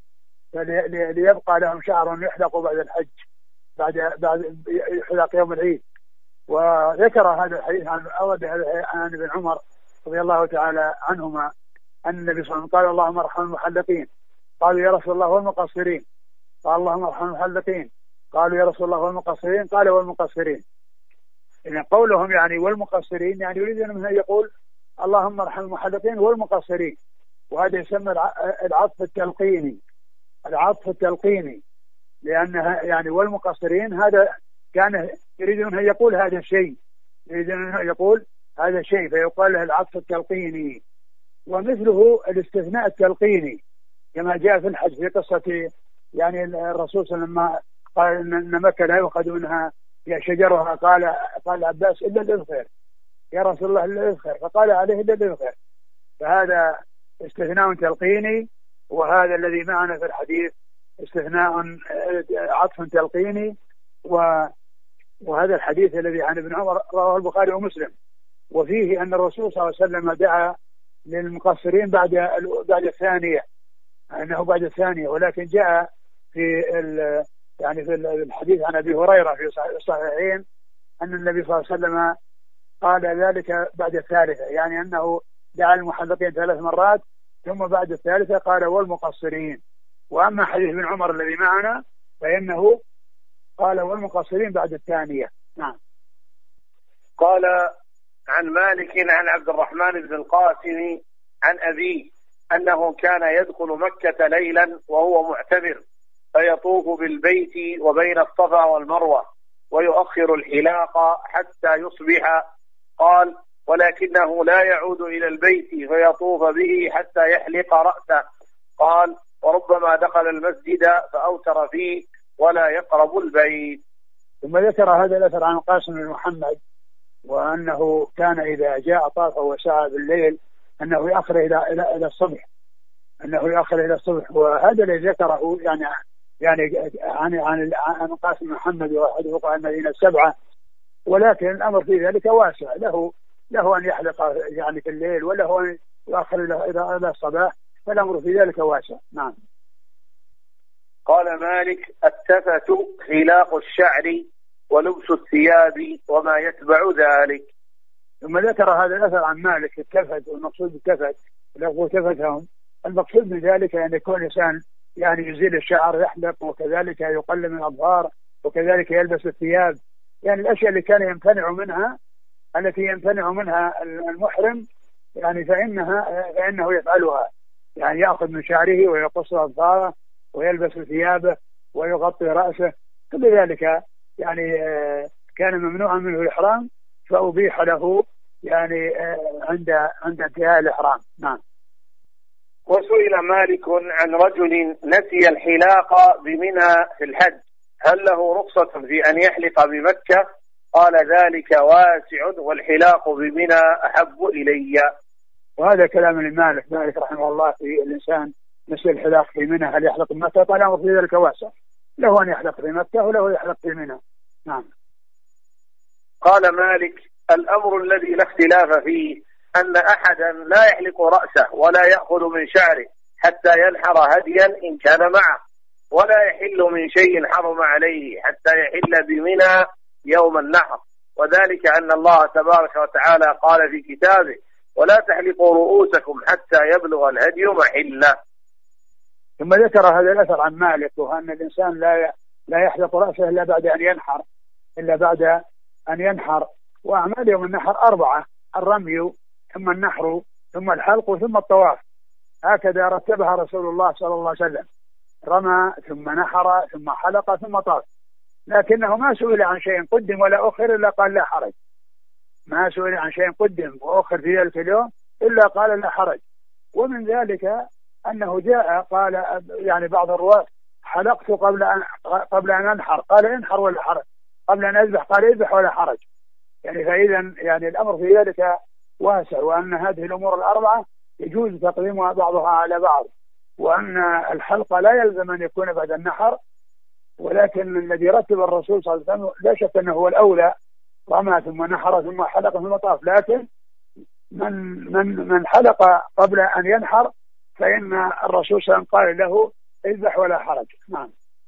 فليبقى لهم شعر يحلق بعد الحج بعد بعد يحلق يوم العيد. وذكر هذا الحديث عن عن ابن عمر رضي الله تعالى عنهما أن النبي صلى الله عليه وسلم قال: اللهم ارحم المحلقين. قالوا: يا رسول الله والمقصرين؟ قال: اللهم ارحم المحلقين. قالوا: يا رسول الله والمقصرين؟ قال: والمقصرين. إن قولهم يعني والمقصرين يعني يريدون منه يقول اللهم ارحم المحلقين والمقصرين، وهذا يسمى العطف التلقيني العطف التلقيني لأنها يعني والمقصرين هذا كان يريدون أن يقول هذا الشيء يريدون أن يقول هذا الشيء فيقال له العطف التلقيني. ومثله الاستثناء التلقيني كما جاء في الحج في قصة يعني الرسول صلى الله عليه وسلم قال إن مكة لا يؤخذ منها شجرها، قال قال عباس: إلا الإذخر يا رسول الله، إلا الإذخر. فقال عليه: إلا الإذخر. فهذا استثناء تلقيني، وهذا الذي معنا في الحديث استثناء عطف تلقيني. وهذا الحديث الذي عن ابن عمر رواه البخاري ومسلم، وفيه أن الرسول صلى الله عليه وسلم دعا للمقصرين بعد بعد الثانية، أنه بعد الثانية. ولكن جاء في يعني في الحديث عن أبي هريرة في الصحيحين أن النبي صلى الله عليه وسلم قال ذلك بعد الثالثة، يعني أنه دعا المحلقين ثلاث مرات ثم بعد الثالثة قال والمقصرين. وأما حديث ابن عمر الذي معنا فإنه قال والمقصرين بعد الثانية. نعم. قال: عن مالك عن عبد الرحمن بن القاسم عن أبيه أنه كان يدخل مكة ليلا وهو معتمر فيطوف بالبيت وبين الصفا والمروة ويؤخر الحلاق حتى يصبح. قال: ولكنه لا يعود إلى البيت فيطوف به حتى يحلق رأسه. قال: وربما دخل المسجد فأوتر فيه ولا يقرب البيت. ثم ذكر هذا الأثر عن القاسم بن محمد وأنه كان إذا جاء طاف وسعى بالليل أنه يأخر إلى إلى إلى الصبح أنه يأخر إلى الصبح. وهذا الذي ذكره يعني يعني عن عن عن القاسم بن محمد وأحد فقهاء المدينة السبعة، ولكن الأمر في ذلك واسع، له له أن يحلق يعني في الليل وله أن يأخر إلى إلى إلى الصباح، فالأمر في ذلك واسع. نعم. قال مالك: التفت خلاق الشعر ولبس الثياب وما يتبع ذلك. ثم ذكر هذا الأثر عن مالك التفت، والمقصود بالتفت لو تفتهم المقصود من ذلك أن يكون إنسان يعني يزيل الشعر يحلق، وكذلك يقلم الأظفار، وكذلك يلبس الثياب يعني الأشياء اللي كان يمتنع منها التي يمتنع منها المحرم يعني فإنها فإنه يفعلها، يعني يأخذ من شعره ويقص أظفاره ويلبس ثيابه ويغطي رأسه، كل ذلك يعني كان ممنوعا منه الإحرام فأبيح له يعني عند عند انتهاء الإحرام. نعم. وسئل مالك عن رجل نسي الحلاق بمنى في الحج، هل له رخصة في أن يحلق بمكة؟ قال ذلك واسع والحلاق بمنى أحب إلي. وهذا كلام المالك مالك رحمه الله في الإنسان نسي الحلاق في منى هل يحلق بمكة؟ قال أمر في ذلك واسع، له أن يحلق في مكة وله يحلق في منى. نعم. قال مالك الأمر الذي لا اختلاف فيه أن أحدا لا يحلق رأسه ولا يأخذ من شعره حتى ينحر هديا إن كان معه، ولا يحل من شيء حرم عليه حتى يحل بمنى يوم النحر، وذلك أن الله تبارك وتعالى قال في كتابه ولا تحلقوا رؤوسكم حتى يبلغ الهدي محله. ثم ذكر هذا الأثر عن مالك وأن الإنسان لا لا يحلق رأسه إلا بعد أن ينحر إلا بعد أن ينحر وأعمال يوم النحر أربعة: الرمي ثم النحر ثم الحلق ثم الطواف، هكذا رتبها رسول الله صلى الله عليه وسلم: رمى ثم نحر ثم حلق ثم طاف. لكنه ما سئل عن شيء قدم ولا أخر إلا قال لا حرج، ما سئل عن شيء قدم وأخر في ذلك اليوم إلا قال لا حرج. ومن ذلك أنه جاء قال يعني بعض الرواة حلقت قبل أن قبل أن أنحر، قال انحر ولا حرج، قبل أن أذبح قال اذبح ولا حرج. يعني فإذا يعني الأمر في ذلك واسع، وأن هذه الأمور الأربعة يجوز تقديمها بعضها على بعض، وأن الحلق لا يلزم أن يكون بعد النحر، ولكن الذي رتب الرسول صلى الله عليه وسلم لا شك أنه هو الأولى: رمى ثم نحر ثم حلق ثم طاف. لكن من من من حلق قبل أن ينحر فإن الرسول صلى الله عليه وسلم قال له اذبح ولا حرج. نعم.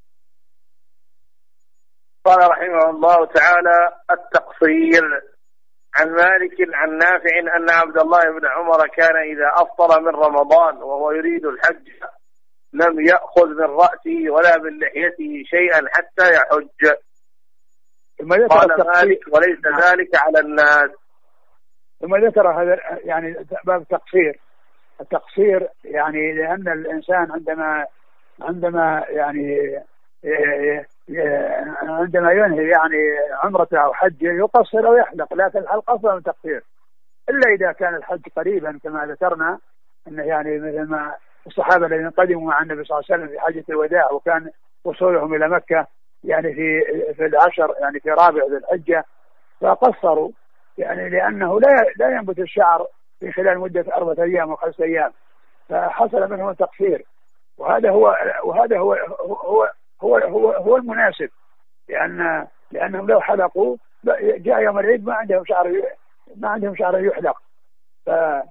قال رحمه الله تعالى: التقصير. عن مالك عن نافع أن عبد الله بن عمر كان إذا أفطر من رمضان وهو يريد الحج لم يأخذ من رأسه ولا من لحيته شيئا حتى يحج. قال مالك: وليس ذلك على الناس. ثم ذكر هذا يعني باب التقصير. التقصير يعني لأن الإنسان عندما عندما يعني عندما ينهي يعني عمرته أو حجه يقصر أو يحلق، لكن الحلق أفضل من التقصير، إلا إذا كان الحج قريبا كما ذكرنا أنه يعني مثل ما الصحابة الذين قدموا مع النبي صلى الله عليه وسلم في حجة الوداع وكان وصولهم إلى مكة يعني في في العشر يعني في رابع ذي الحجة فقصروا، يعني لأنه لا لا ينبت الشعر في خلال مدة أربعة أيام وخمسة أيام، فحصل منهم التقصير. وهذا هو وهذا هو هو هو هو, هو المناسب، لأن لأنهم لو حلقوا جاء يوم العيد ما عندهم شعر ما عندهم شعر يحلق. ف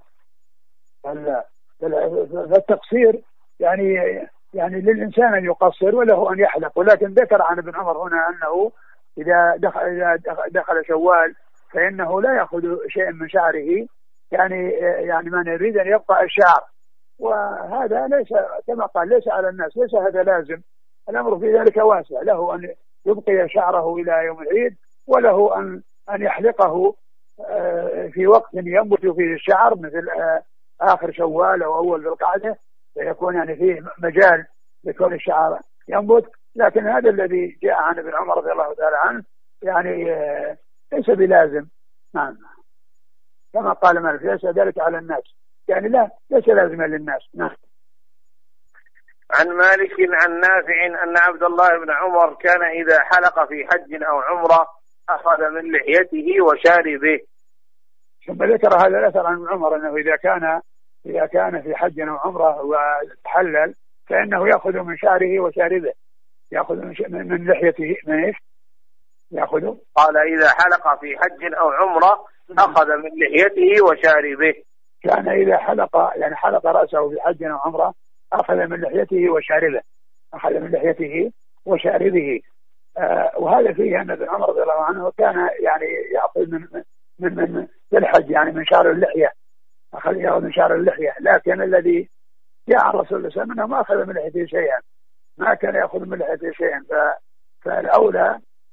فالتقصير يعني يعني للإنسان أن يقصر وله أن يحلق. ولكن ذكر عن ابن عمر هنا أنه إذا دخل إذا دخل شوال فإنه لا يأخذ شيء من شعره، يعني يعني من يريد أن يبقى الشعر، وهذا ليس كما قال ليس على الناس، ليس هذا لازم. الأمر في ذلك واسع، له أن يبقي شعره إلى يوم العيد وله أن أن يحلقه في وقت ينبت فيه الشعر مثل آخر شوال أو أول ذي القعدة، فيكون يعني فيه مجال لكون الشعر ينبت. لكن هذا الذي جاء عن ابن عمر رضي الله تعالى عنه يعني ليس بلازم. نعم. كما قال مالك ليس ذلك على الناس، يعني لا ليس لازما للناس. نعم. عن مالك عن نافع أن عبد الله بن عمر كان إذا حلق في حج أو عمرة أخذ من لحيته وشاربه. ثم ذكر هذا الأثر عن ابن عمر أنه إذا كان إذا كان في حج أو عمرة وتحلل فإنه يأخذ من شعره وشاربه، يأخذ من لحيته من إيش؟ يأخذ قال إذا حلق في حج أو عمرة أخذ من لحيته وشاربه. كان إذا حلق يعني حلق رأسه في حج أو عمرة أخذ من لحيته وشاربه، أخذ من لحيته وشاربه. آه وهذا فيه أن ابن عمر رضي الله عنه كان يعني يأخذ من من من الحج يعني من شعر اللحية، أخذ يأخذ من شعر اللحية. لكن الذي جاء عن رسول الله صلى الله عليه وسلم أنه ما أخذ من لحيته شيئا، ما كان يأخذ من لحيته شيئا. فالأولى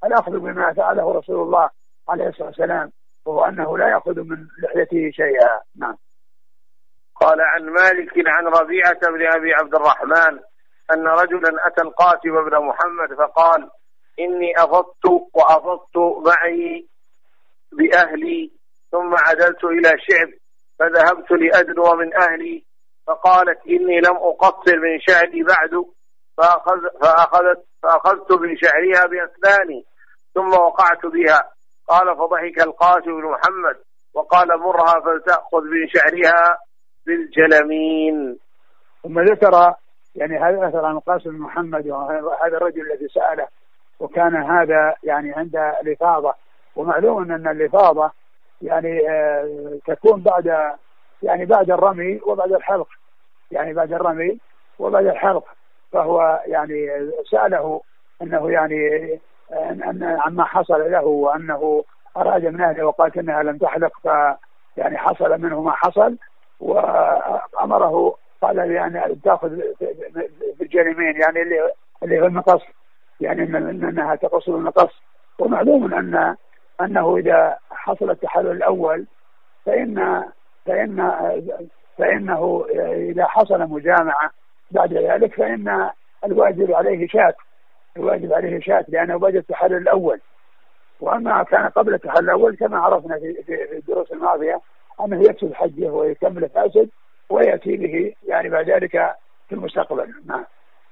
الأخذ بما فعله رسول الله عليه الصلاة والسلام، وهو أنه لا يأخذ من لحيته شيئا. نعم. قال عن مالك عن ربيعة بن أبي عبد الرحمن أن رجلا أتى القاسم بن محمد فقال: إني أفضت وأفضت معي بأهلي ثم عدلت إلى شعب فذهبت لأدنو من أهلي، فقالت: إني لم أقصر من شعري بعد، فأخذ فأخذت فأخذت من شعرها بأسناني ثم وقعت بها. قال: فضحك القاسم بن محمد وقال: مرها فلتأخذ من شعرها بالجلمين. ثم ذكر يعني هذا أثر عن القاسم بن محمد، وهذا الرجل الذي سأله، وكان هذا يعني عند الإفاضة، ومعلوم أن الإفاضة يعني آه تكون بعد يعني بعد الرمي وبعد الحلق، يعني بعد الرمي وبعد الحلق. فهو يعني سأله أنه يعني أن عما حصل له، وأنه أراد من أهله وقالت أنها لم تحلق، فيعني حصل منه ما حصل، وأمره قال يعني تأخذ في الجلمين، يعني اللي اللي هو النقص، يعني أنها تقص النقص. ومعلوم أن أنه إذا حصل التحلل الأول فإن فإن فإنه إذا حصل مجامعة بعد ذلك فإن الواجب عليه شات، الواجب عليه شات لأنه بعد التحلل الأول. وأما كان قبل التحلل الأول كما عرفنا في في الدروس الماضية أنه يفسد حجه ويكمل فاسد ويأتي به يعني بعد ذلك في المستقبل. نعم.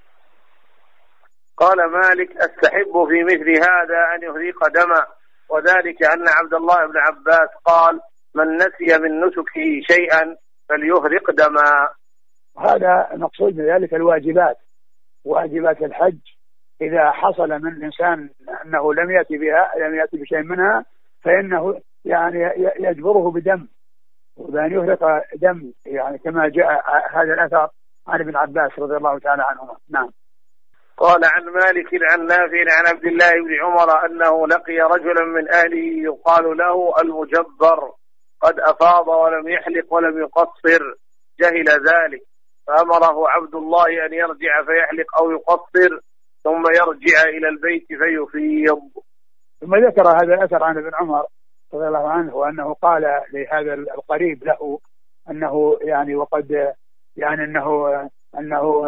قال مالك: أستحب في مثل هذا أن يهريق دما، وذلك أن عبد الله بن عباس قال: من نسي من نسكه شيئا فليهرق دما. هذا المقصود من ذلك الواجبات، واجبات الحج إذا حصل من الإنسان أنه لم يأتي بها لم يأتي بشيء منها فإنه يعني يجبره بدم، وبأن يهرق دم، يعني كما جاء هذا الأثر عن ابن عباس رضي الله تعالى عنهما. نعم. قال عن مالك عن نافع عن عبد الله بن عمر أنه لقي رجلا من أهله يقال له المجبر قد أفاض ولم يحلق ولم يقصر، جهل ذلك فأمره عبد الله أن يرجع فيحلق أو يقصر ثم يرجع إلى البيت فيفيض. ثم ذكر هذا الأثر عن ابن عمر رضي الله عنه وأنه قال لهذا القريب له أنه يعني وقد يعني أنه أنه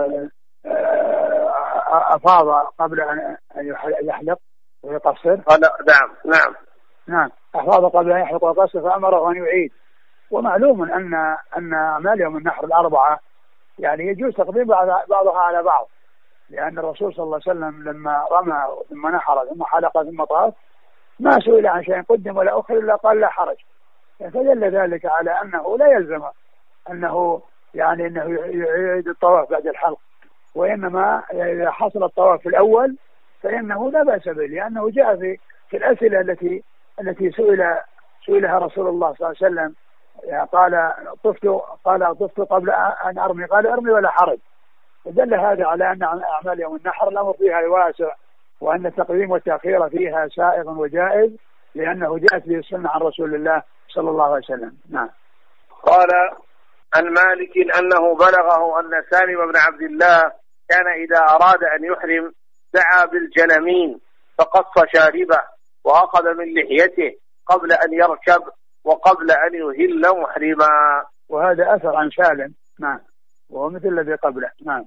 أفاض قبل أن يحلق ويقصر. نعم نعم نعم أفاض قبل أن يحلق ويقصر فأمره أن يعيد. ومعلوم أن أن أعمال يوم النحر الأربعة يعني يجوز تقديم بعضها على بعض، لأن الرسول صلى الله عليه وسلم لما رمى ثم نحر ثم حلق ثم طاف ما سئل عن شيء قدم ولا أخر إلا قال لا حرج، فدل ذلك على أنه لا يلزم أنه يعني أنه يعيد الطواف بعد الحلق، وإنما إذا حصل الطواف في الأول فإنه لا بأس به، لأنه جاء في في الأسئلة التي التي سئل سئلها رسول الله صلى الله عليه وسلم قال طفت قال طفت قبل أن أرمي قال أرمي ولا حرج، فدل هذا على أن أعمال يوم النحر الأمر فيها واسع، وأن التقديم والتأخير فيها سائغ وجائز، لأنه جاءت به السنة عن رسول الله صلى الله عليه وسلم. نعم. قال عن مالك أنه بلغه أن سالم بن عبد الله كان إذا أراد أن يحرم دعا بالجلمين فقص شاربه وأخذ من لحيته قبل أن يركب وقبل أن يهل محرما. وهذا أثر عن سالم. نعم. وهو مثل الذي قبله. نعم.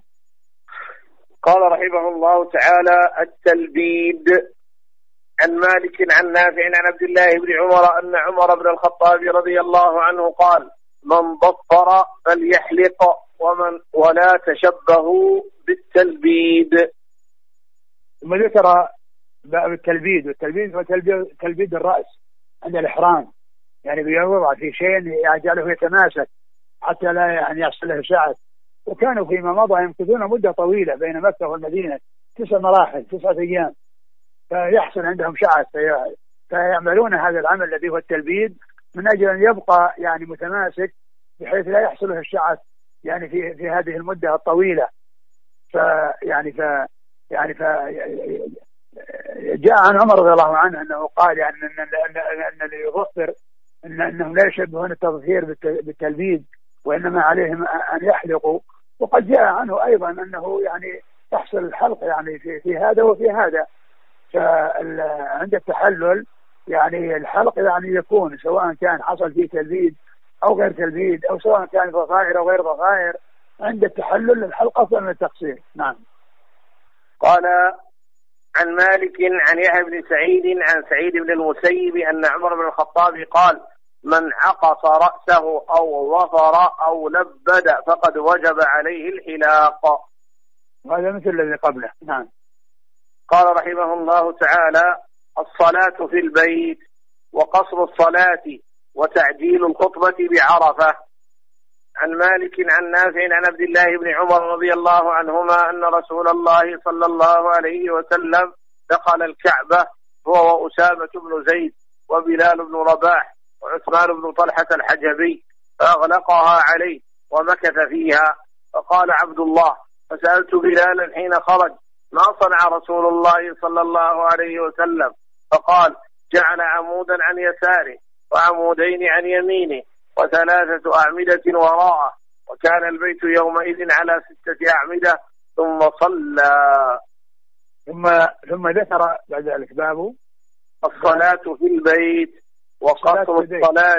قال رحمه الله تعالى: التلبيد. عن مالك عن نافع عن عبد الله بن عمر أن عمر بن الخطاب رضي الله عنه قال: من ضفر فليحلق ومن ولا تشبهوا بالتلبيد. ثم ذكر باب التلبيد، والتلبيد هو تلبيد الرأس عند الإحرام، يعني بيوضع في شيء يجعله يتماسك حتى لا يعني يحصل له شعث. وكانوا فيما مضى يمكثون مدة طويلة بين مكة والمدينة تسع مراحل تسعة أيام، فيحصل عندهم شعث فيعملون هذا العمل الذي هو التلبيد من أجل أن يبقى يعني متماسك بحيث لا يحصل له الشعث يعني في في هذه المدة الطويلة. فيعني ف يعني ف جاء عن عمر رضي الله عنه أنه قال يعني أن أن أن اللي يظفر إن أنهم لا يشبهون التظهير بالتلبيد، وإنما عليهم أن يحلقوا. وقد جاء عنه أيضا أنه يعني يحصل الحلق يعني في في هذا وفي هذا، فعند التحلل يعني الحلق يعني يكون سواء كان حصل فيه تلبيد أو غير تلبيد، أو سواء كان ضفائر أو غير ضفائر، عند التحلل الحلق أفضل من التقصير. نعم. قال عن مالك عن يحيى بن سعيد عن سعيد بن المسيب أن عمر بن الخطاب قال: من عقص رأسه أو ظفر أو لبد فقد وجب عليه الحلاق. وهذا مثل الذي قبله. نعم. قال رحمه الله تعالى: الصلاة في البيت وقصر الصلاة وتعجيل الخطبة بعرفة. عن مالك عن نافع عن عبد الله بن عمر رضي الله عنهما أن رسول الله صلى الله عليه وسلم دخل الكعبة هو وأسامة بن زيد وبلال بن رباح وعثمان بن طلحة الحجبي فأغلقها عليه ومكث فيها. فقال عبد الله: فسألت بلالا حين خرج: ما صنع رسول الله صلى الله عليه وسلم؟ فقال: جعل عمودا عن يساره وعمودين عن يمينه وثلاثة أعمدة وراءه، وكان البيت يومئذ على ستة أعمدة، ثم صلى. ثم ثم ذكر بعد ذلك باب الصلاة في البيت وقصر الصلاة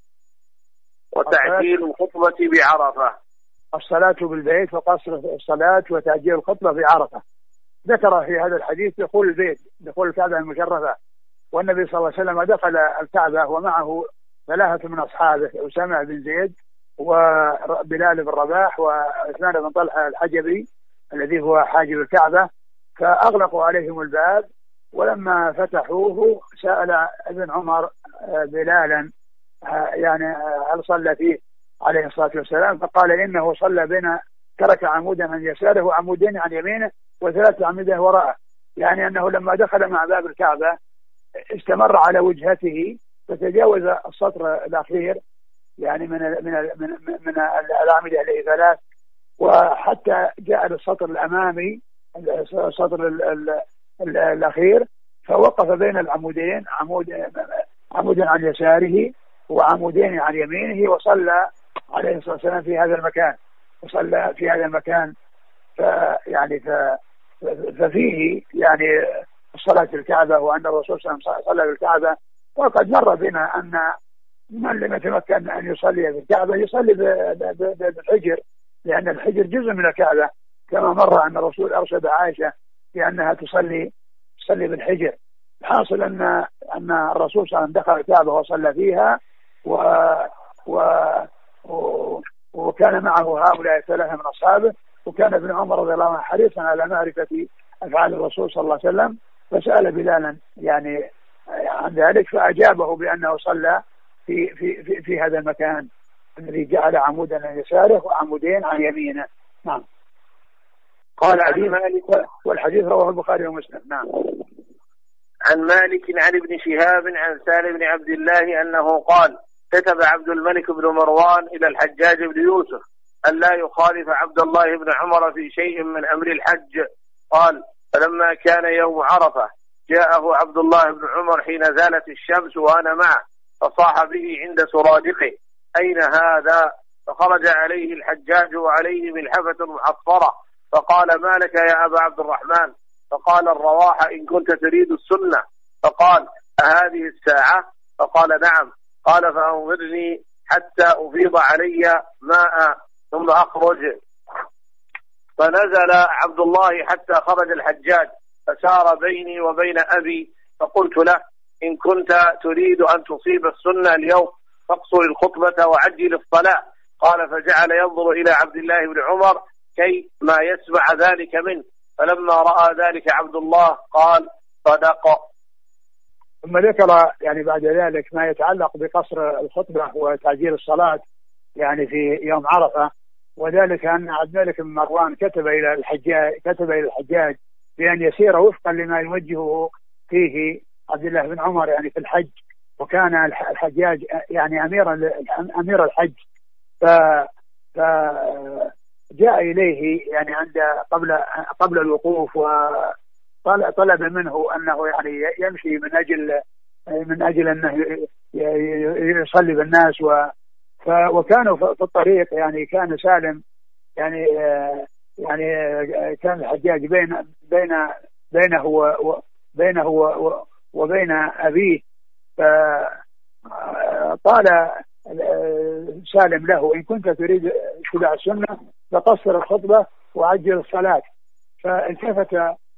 وتعجيل الخطبة بعرفة. الصلاة بالبيت وقصر الصلاة وتعجيل الخطبة بعرفة. ذكر في هذا الحديث دخول البيت، دخول الكعبة المشرفة، والنبي صلى الله عليه وسلم دخل الكعبة ومعه ثلاثة من أصحابه: أسامة بن زيد وبلال بن رباح وعثمان بن طلحة الحجبي الذي هو حاجب الكعبة، فأغلقوا عليهم الباب. ولما فتحوه سأل ابن عمر بلالا يعني هل صلى فيه عليه الصلاة والسلام؟ فقال: إنه صلى بنا، ترك عمودا عن يساره وعمودين عن يمينه وثلاثة أعمدة وراءه، يعني أنه لما دخل مع باب الكعبة استمر على وجهته فتجاوز السطر الأخير يعني من من من, من الأعمدة إلى ثلاث، وحتى جاء للسطر الأمامي السطر الأخير، فوقف بين العمودين، عمود عمود عن يساره وعمودين عن يمينه، وصلى عليه الصلاة والسلام في هذا المكان، وصلى في هذا المكان. فيعني ففيه يعني الصلاة في الكعبة، وأن الرسول صلى الله عليه وسلم صلى في الكعبة. وقد مر بنا أن من لم يتمكن أن يصلي في الكعبة يصلي بالحجر، لأن الحجر جزء من الكعبة، كما مر أن الرسول أرشد عائشة بأنها تصلي تصلي بالحجر. الحاصل أن أن الرسول صلى الله عليه وسلم دخل الكعبة وصلى فيها، و و وكان معه هؤلاء الثلاثة من أصحابه، وكان ابن عمر رضي الله عنه حريصا على معرفة أفعال الرسول صلى الله عليه وسلم، فسأل بلالا يعني عن ذلك، فأجابه بأنه صلى في في في, في هذا المكان الذي جعل عمودا عن يساره وعمودين عن يمينه. نعم. قال عن مالك، والحديث رواه البخاري ومسلم. نعم. عن مالك عن ابن شهاب عن سالم بن عبد الله أنه قال: كتب عبد الملك بن مروان إلى الحجاج بن يوسف أن لا يخالف عبد الله بن عمر في شيء من أمر الحج. قال: فلما كان يوم عرفة جاءه عبد الله بن عمر حين زالت الشمس وأنا معه، فصاح به عند سرادقه: أين هذا؟ فخرج عليه الحجاج وعليه ملحفة معصفرة، فقال: ما لك يا أبا عبد الرحمن؟ فقال: الرواح إن كنت تريد السنة. فقال: أهذه الساعة؟ فقال: نعم. قال: فأنظرني حتى أفيض علي ماء ثم أخرج. فنزل عبد الله حتى خرج الحجاج، فسار بيني وبين أبي، فقلت له: إن كنت تريد أن تصيب السنة اليوم فاقصر الخطبة وعجل الصلاة. قال: فجعل ينظر إلى عبد الله بن عمر كي ما يسمع ذلك منه، فلما رأى ذلك عبد الله قال: صدق. ثم ذكر يعني بعد ذلك ما يتعلق بقصر الخطبة وتعجيل الصلاة يعني في يوم عرفة، وذلك أن عبد الملك بن مروان كتب إلى الحجاج كتب إلى الحجاج بأن يسير وفقا لما يوجهه فيه عبد الله بن عمر يعني في الحج، وكان الحجاج يعني أمير أمير الحج، فجاء إليه يعني عند قبل قبل الوقوف وطلب منه أنه يعني يمشي من أجل من أجل أنه يصلي بالناس، وكانوا في الطريق يعني كان سالم يعني يعني كان الحجاج بين بين بينه بينه وبين أبيه، فقال سالم له: إن كنت تريد اتباع السنة فقصر الخطبة وعجل الصلاة. فالتفت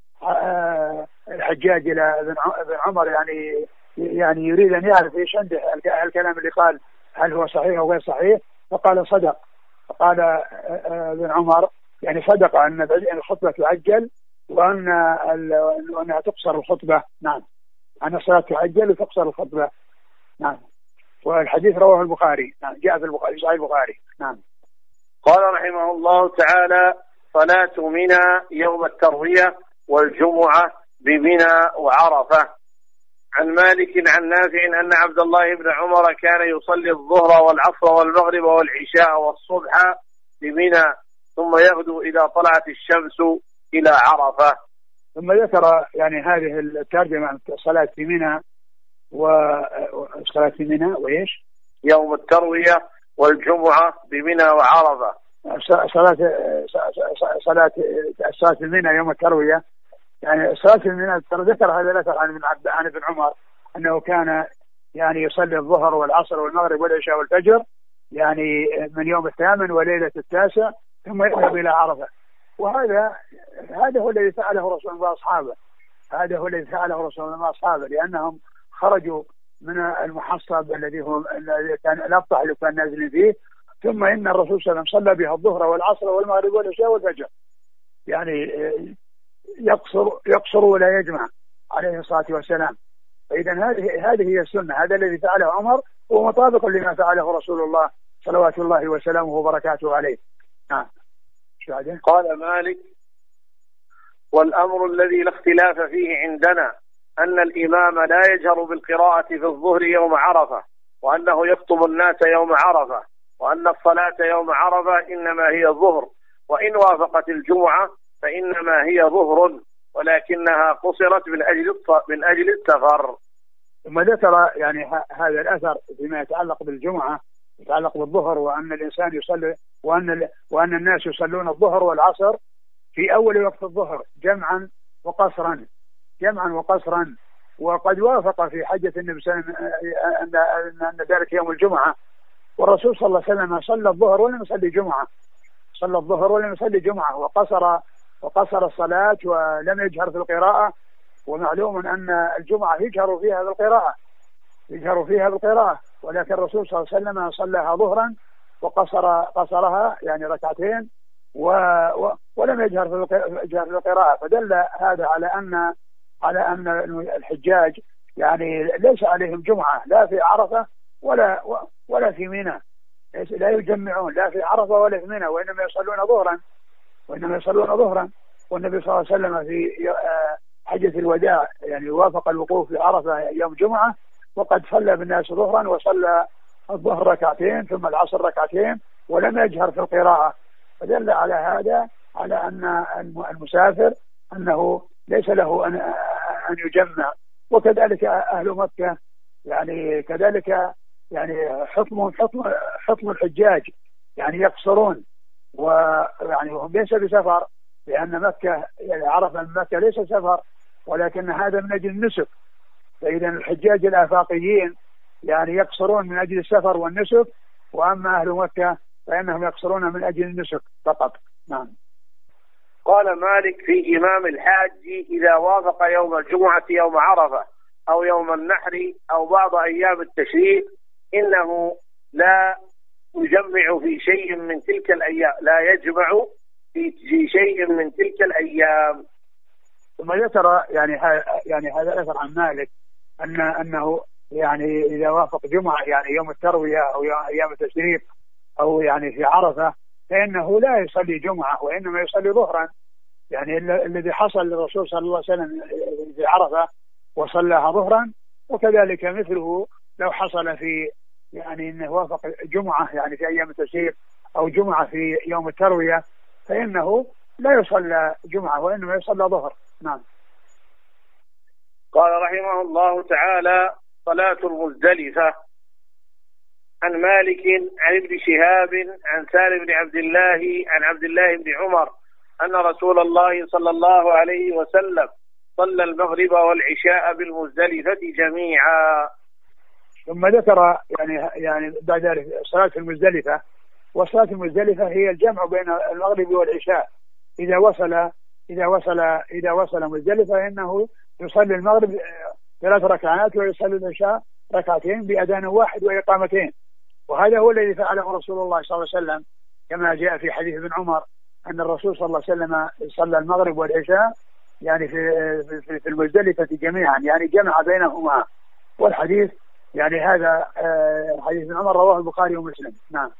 الحجاج إلى ابن عمر، يعني يعني يريد أن يعرف إيش عنده الكلام اللي قال، هل هو صحيح أو غير صحيح؟ فقال: صدق. فقال ابن عمر: يعني صدق أن الخطبة تعجل وأن وأنها تقصر الخطبة. نعم، أن الصلاة تعجل وتقصر الخطبة. نعم. والحديث رواه البخاري. نعم، جاء في البخاري، صحيح البخاري. نعم. قال رحمه الله تعالى: صلاة منى يوم التروية والجمعة بمنى وعرفة. عن مالك عن نافع أن عبد الله بن عمر كان يصلي الظهر والعصر والمغرب والعشاء والصبح بمنى ثم يغدو إذا طلعت الشمس إلى عرفة. ثم ذكر يعني هذه الترجمة عن صلاة في منى وصلاة في منى وإيش؟ يوم التروية والجمعة بمنى وعرفة. صلاة صلاة صلاة في منى يوم التروية، يعني صلاة في منى ذكر هذا ذكر عن عن ابن عمر أنه كان يعني يصلي الظهر والعصر والمغرب والعشاء والفجر يعني من يوم الثامن وليلة التاسع ثم يذهب إلى عرفة. وهذا هذا هو الذي فعله رسول الله وأصحابه، هذا هو الذي فعله رسول الله وأصحابه، لأنهم خرجوا من المحصب الذي هو الذي كان الأبطح اللي كان نازل فيه، ثم إن الرسول صلى الله عليه وسلم صلى بها الظهر والعصر والمغرب والعشاء والفجر، يعني يقصر يقصر ولا يجمع عليه الصلاة والسلام. فإذا هذه هذه هي السنة، هذا الذي فعله عمر هو مطابق لما فعله رسول الله صلوات الله وسلامه وبركاته عليه. نعم. قال مالك: والأمر الذي لا اختلاف فيه عندنا أن الإمام لا يجهر بالقراءة في الظهر يوم عرفة، وأنه يخطب الناس يوم عرفة، وأن الصلاة يوم عرفة إنما هي ظهر، وإن وافقت الجمعة فإنما هي ظهر، ولكنها قصرت من أجل من أجل السفر. ثم ذكر يعني هذا الأثر فيما يتعلق بالجمعة، يتعلق بالظهر، وأن الإنسان يصلي وأن وأن الناس يصلون الظهر والعصر في أول وقت الظهر جمعا وقصرا جمعا وقصرا وقد وافق في حجة النبي صلى الله عليه وسلم أن ذلك يوم الجمعة، والرسول صلى الله عليه وسلم صلى الظهر ولم يصلي جمعة صلى الظهر ولم يصلي جمعة وقصر وقصر الصلاة ولم يجهر في القراءة. ومعلوم أن الجمعة يجهر فيها بالقراءة يجهر فيها بالقراءة ولكن الرسول صلى الله عليه وسلم صلىها ظهرا وقصر قصرها يعني ركعتين و و ولم يجهر في القراءة. فدل هذا على أن على أن الحجاج يعني ليس عليهم جمعة لا في عرفة ولا ولا في منى، لا يجمعون لا في عرفة ولا في منى، وإنما يصلون ظهرا وإنما يصلون ظهرا والنبي صلى الله عليه وسلم في حجة الوداع يعني وافق الوقوف في عرفة يوم جمعة، وقد صلى بالناس ظهرا وصلى الظهر ركعتين ثم العصر ركعتين ولم يجهر في القراءة. فدل على هذا على أن المسافر أنه ليس له أن أن يجمع. وكذلك أهل مكة يعني كذلك يعني حكم حكم حكم الحجاج يعني يقصرون، ويعني هم ليس بسفر، لأن مكة يعني عرفة من مكة ليس سفر ولكن هذا من أجل النسك. فإذا الحجاج الآفاقيين يعني يقصرون من أجل السفر والنسك، وأما أهل مكة فإنهم يقصرون من أجل النسك فقط. نعم. قال مالك: في إمام الحاج إذا وافق يوم الجمعة يوم عرفة أو يوم النحر أو بعض أيام التشريق إنه لا يجمع في شيء من تلك الأيام لا يجمع في شيء من تلك الأيام. ثم ذكر يعني يعني هذا الأثر عن مالك أن أنه يعني إذا وافق جمعة يعني يوم التروية أو أيام التشريق أو يعني في عرفة فإنه لا يصلي جمعة وإنما يصلي ظهرا، يعني الذي حصل للرسول صلى الله عليه وسلم في عرفة وصلىها ظهرا، وكذلك مثله لو حصل في يعني إنه وافق جمعة يعني في أيام التشريق أو جمعة في يوم التروية فإنه لا يصلى جمعة وإنما يصلى ظهر. نعم. قال رحمه الله تعالى: صلاة المزدلفة. عن مالك عن ابن شهاب عن سالم بن عبد الله عن عبد الله بن عمر أن رسول الله صلى الله عليه وسلم صلى المغرب والعشاء بالمزدلفة جميعا. ثم ذكر يعني يعني بعد ذلك صلاة المزدلفة، وصلاة المزدلفة هي الجمع بين المغرب والعشاء. إذا وصل إذا وصل إذا وصل مزدلفة إنه يصلي المغرب ثلاث ركعات ويصلي العشاء ركعتين بأذان واحد وإقامتين. وهذا هو الذي فعله رسول الله صلى الله عليه وسلم كما جاء في حديث ابن عمر أن الرسول صلى الله عليه وسلم صلى المغرب والعشاء يعني في في, في المزدلفة جميعا، يعني جمع بينهما. والحديث يعني هذا حديث ابن عمر رواه البخاري ومسلم. نعم.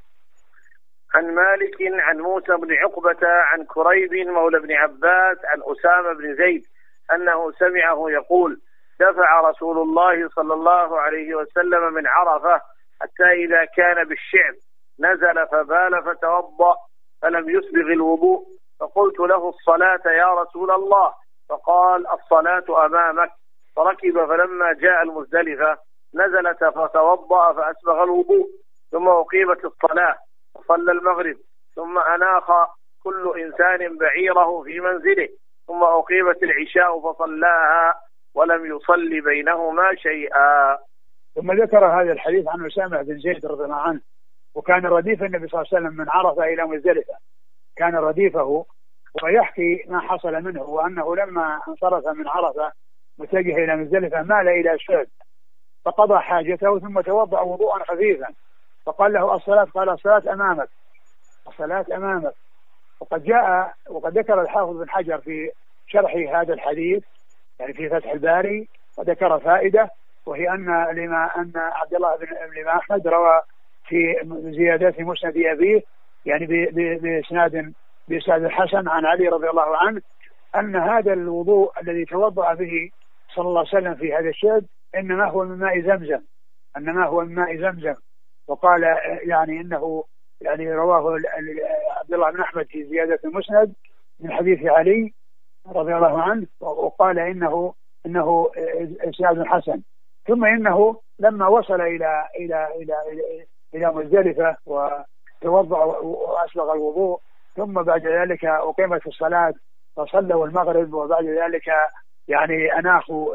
عن مالك عن موسى بن عقبة عن كريب مولى بن عباس عن أسامة بن زيد أنه سمعه يقول: دفع رسول الله صلى الله عليه وسلم من عرفة حتى إذا كان بالشعب نزل فبال فتوضأ فلم يسبغ الوضوء، فقلت له: الصلاة يا رسول الله؟ فقال: الصلاة أمامك. فركب فلما جاء المزدلفة نزلت فتوضأ فأسبغ الوضوء، ثم أقيمت الصلاة فصلى المغرب، ثم أناخ كل إنسان بعيره في منزله، ثم أقيمت العشاء فصلاها ولم يصلي بينهما شيئا. ثم ذكر هذا الحديث عن أسامة بن زيد رضي الله عنه، وكان رديف النبي صلى الله عليه وسلم من عرفة إلى مزدلفة، كان رديفه، ويحكي ما حصل منه، وأنه لما انصرف من عرفة متجه إلى مزدلفة مال إلى الشعب فقضى حاجته ثم توضأ وضوءا خفيفا، فقال له: الصلاة؟ قال: الصلاة أمامك، الصلاة أمامك. وقد جاء وقد ذكر الحافظ بن حجر في شرح هذا الحديث يعني في فتح الباري وذكر فائدة، وهي أن لما أن عبد الله بن الإمام أحمد روى في زيادات مسند أبيه يعني بإسناد بإسناد الحسن عن علي رضي الله عنه أن هذا الوضوء الذي توضأ به صلى الله عليه وسلم في هذا الشعب إنما هو من ماء زمزم، إنما هو من ماء زمزم. وقال يعني إنه يعني رواه عبد الله بن أحمد في زيادة المسند من حديث علي رضي الله عنه، وقال إنه إنه إسناد حسن. ثم إنه لما وصل إلى إلى إلى إلى, إلى مزدلفة وتوضأ وأسبغ الوضوء، ثم بعد ذلك أقيمت الصلاة فصلوا المغرب، وبعد ذلك يعني أناخوا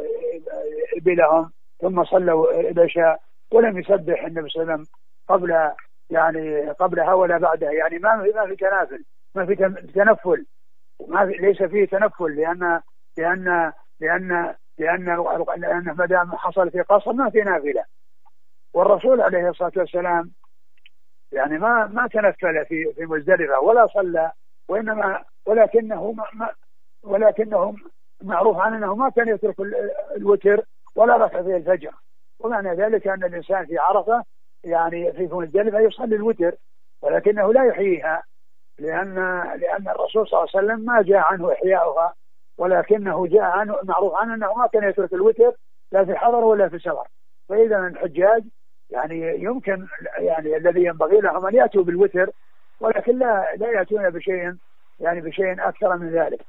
إبلهم ثم صلوا العشاء، ولم يسبح النبي صلى الله عليه وسلم قبل يعني قبلها ولا بعدها، يعني ما في ما في تنافل، ما في تنفل، ما في ليس فيه تنفل، لأن لأن لأن لأن لأن ما دام حصل في قصر ما في نافلة. والرسول عليه الصلاة والسلام يعني ما ما تنفل في في مزدلفة ولا صلى، وإنما ولكنه ما ولكنه معروف عنه أنه ما كان يترك الوتر ولا ركعتي الفجر، ومعنى ذلك أن الإنسان في عرفة يعني في مزدلفة يصلي الوتر ولكنه لا يحييها، لأن لأن الرسول صلى الله عليه وسلم ما جاء عنه إحياؤها، ولكنه جاء عنه معروف عنه أنه ما كان يترك الوتر لا في حضر ولا في سفر. فإذا الحجاج يعني يمكن يعني الذي ينبغي لهم أن يأتوا بالوتر، ولكن لا لا يأتون بشيء يعني بشيء أكثر من ذلك.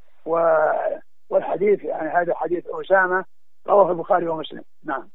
والحديث يعني هذا حديث أسامة رواه البخاري ومسلم. نعم.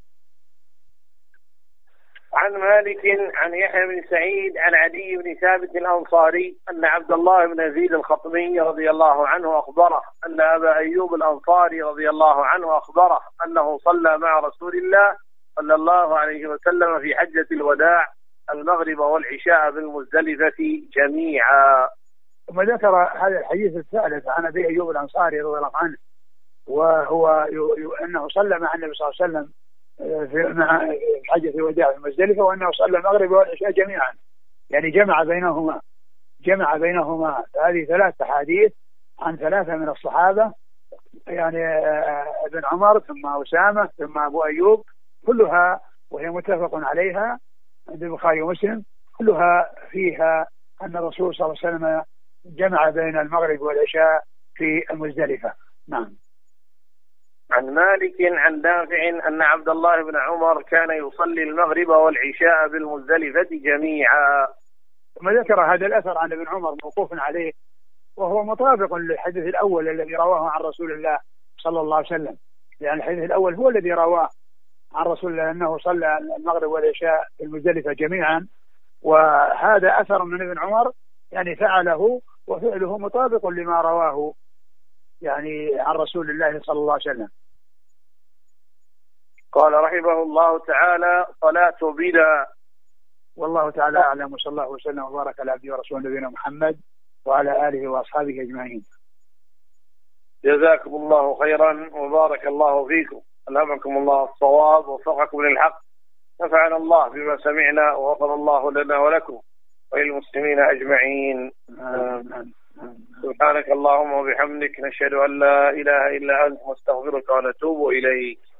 عن مالك عن يحيى بن سعيد عن عدي بن ثابت الأنصاري أن عبد الله بن يزيد الخطمي رضي الله عنه أخبره أن أبا أيوب الأنصاري رضي الله عنه أخبره أنه صلى مع رسول الله صلى الله عليه وسلم في حجة الوداع المغرب والعشاء بالمزدلفة جميعا. ثم ذكر هذا الحديث الثالث عن أبي أيوب الأنصاري رضي الله عنه، وهو أنه صلى مع النبي صلى الله عليه وسلم في مع حجة الوداع في المزدلفة، وأنه صلى المغرب والعشاء جميعا، يعني جمع بينهما جمع بينهما. هذه ثلاث أحاديث عن ثلاثة من الصحابة، يعني ابن عمر ثم أسامة ثم أبو أيوب، كلها وهي متفق عليها عند البخاري ومسلم، كلها فيها أن الرسول صلى الله عليه وسلم جمع بين المغرب والعشاء في المزدلفة. نعم. عن مالك عن نافع أن عبد الله بن عمر كان يصلي المغرب والعشاء بالمزدلفة جميعا. ثم ذكر هذا الأثر عن ابن عمر موقوف عليه، وهو مطابق للحديث الأول الذي رواه عن رسول الله صلى الله عليه وسلم، لأن الحديث الأول هو الذي رواه عن رسول الله أنه صلى المغرب والعشاء بالمزدلفة جميعا، وهذا أثر من ابن عمر يعني فعله، وفعله مطابق لما رواه يعني عن رسول الله صلى الله عليه وسلم. قال رحمه الله تعالى: صلاة بنا. والله تعالى أعلم، وصلى الله وسلم وبارك على عبده ورسوله نبينا محمد وعلى آله وأصحابه أجمعين. جزاكم الله خيرا وبارك الله فيكم، ألهمكم الله الصواب ووفقكم للحق، نفعنا الله بما سمعنا وغفر الله لنا ولكم وللمسلمين أجمعين. آمين. سبحانك اللهم وبحمدك، نشهد أن لا إله إلا أنت، نستغفرك ونتوب إليك.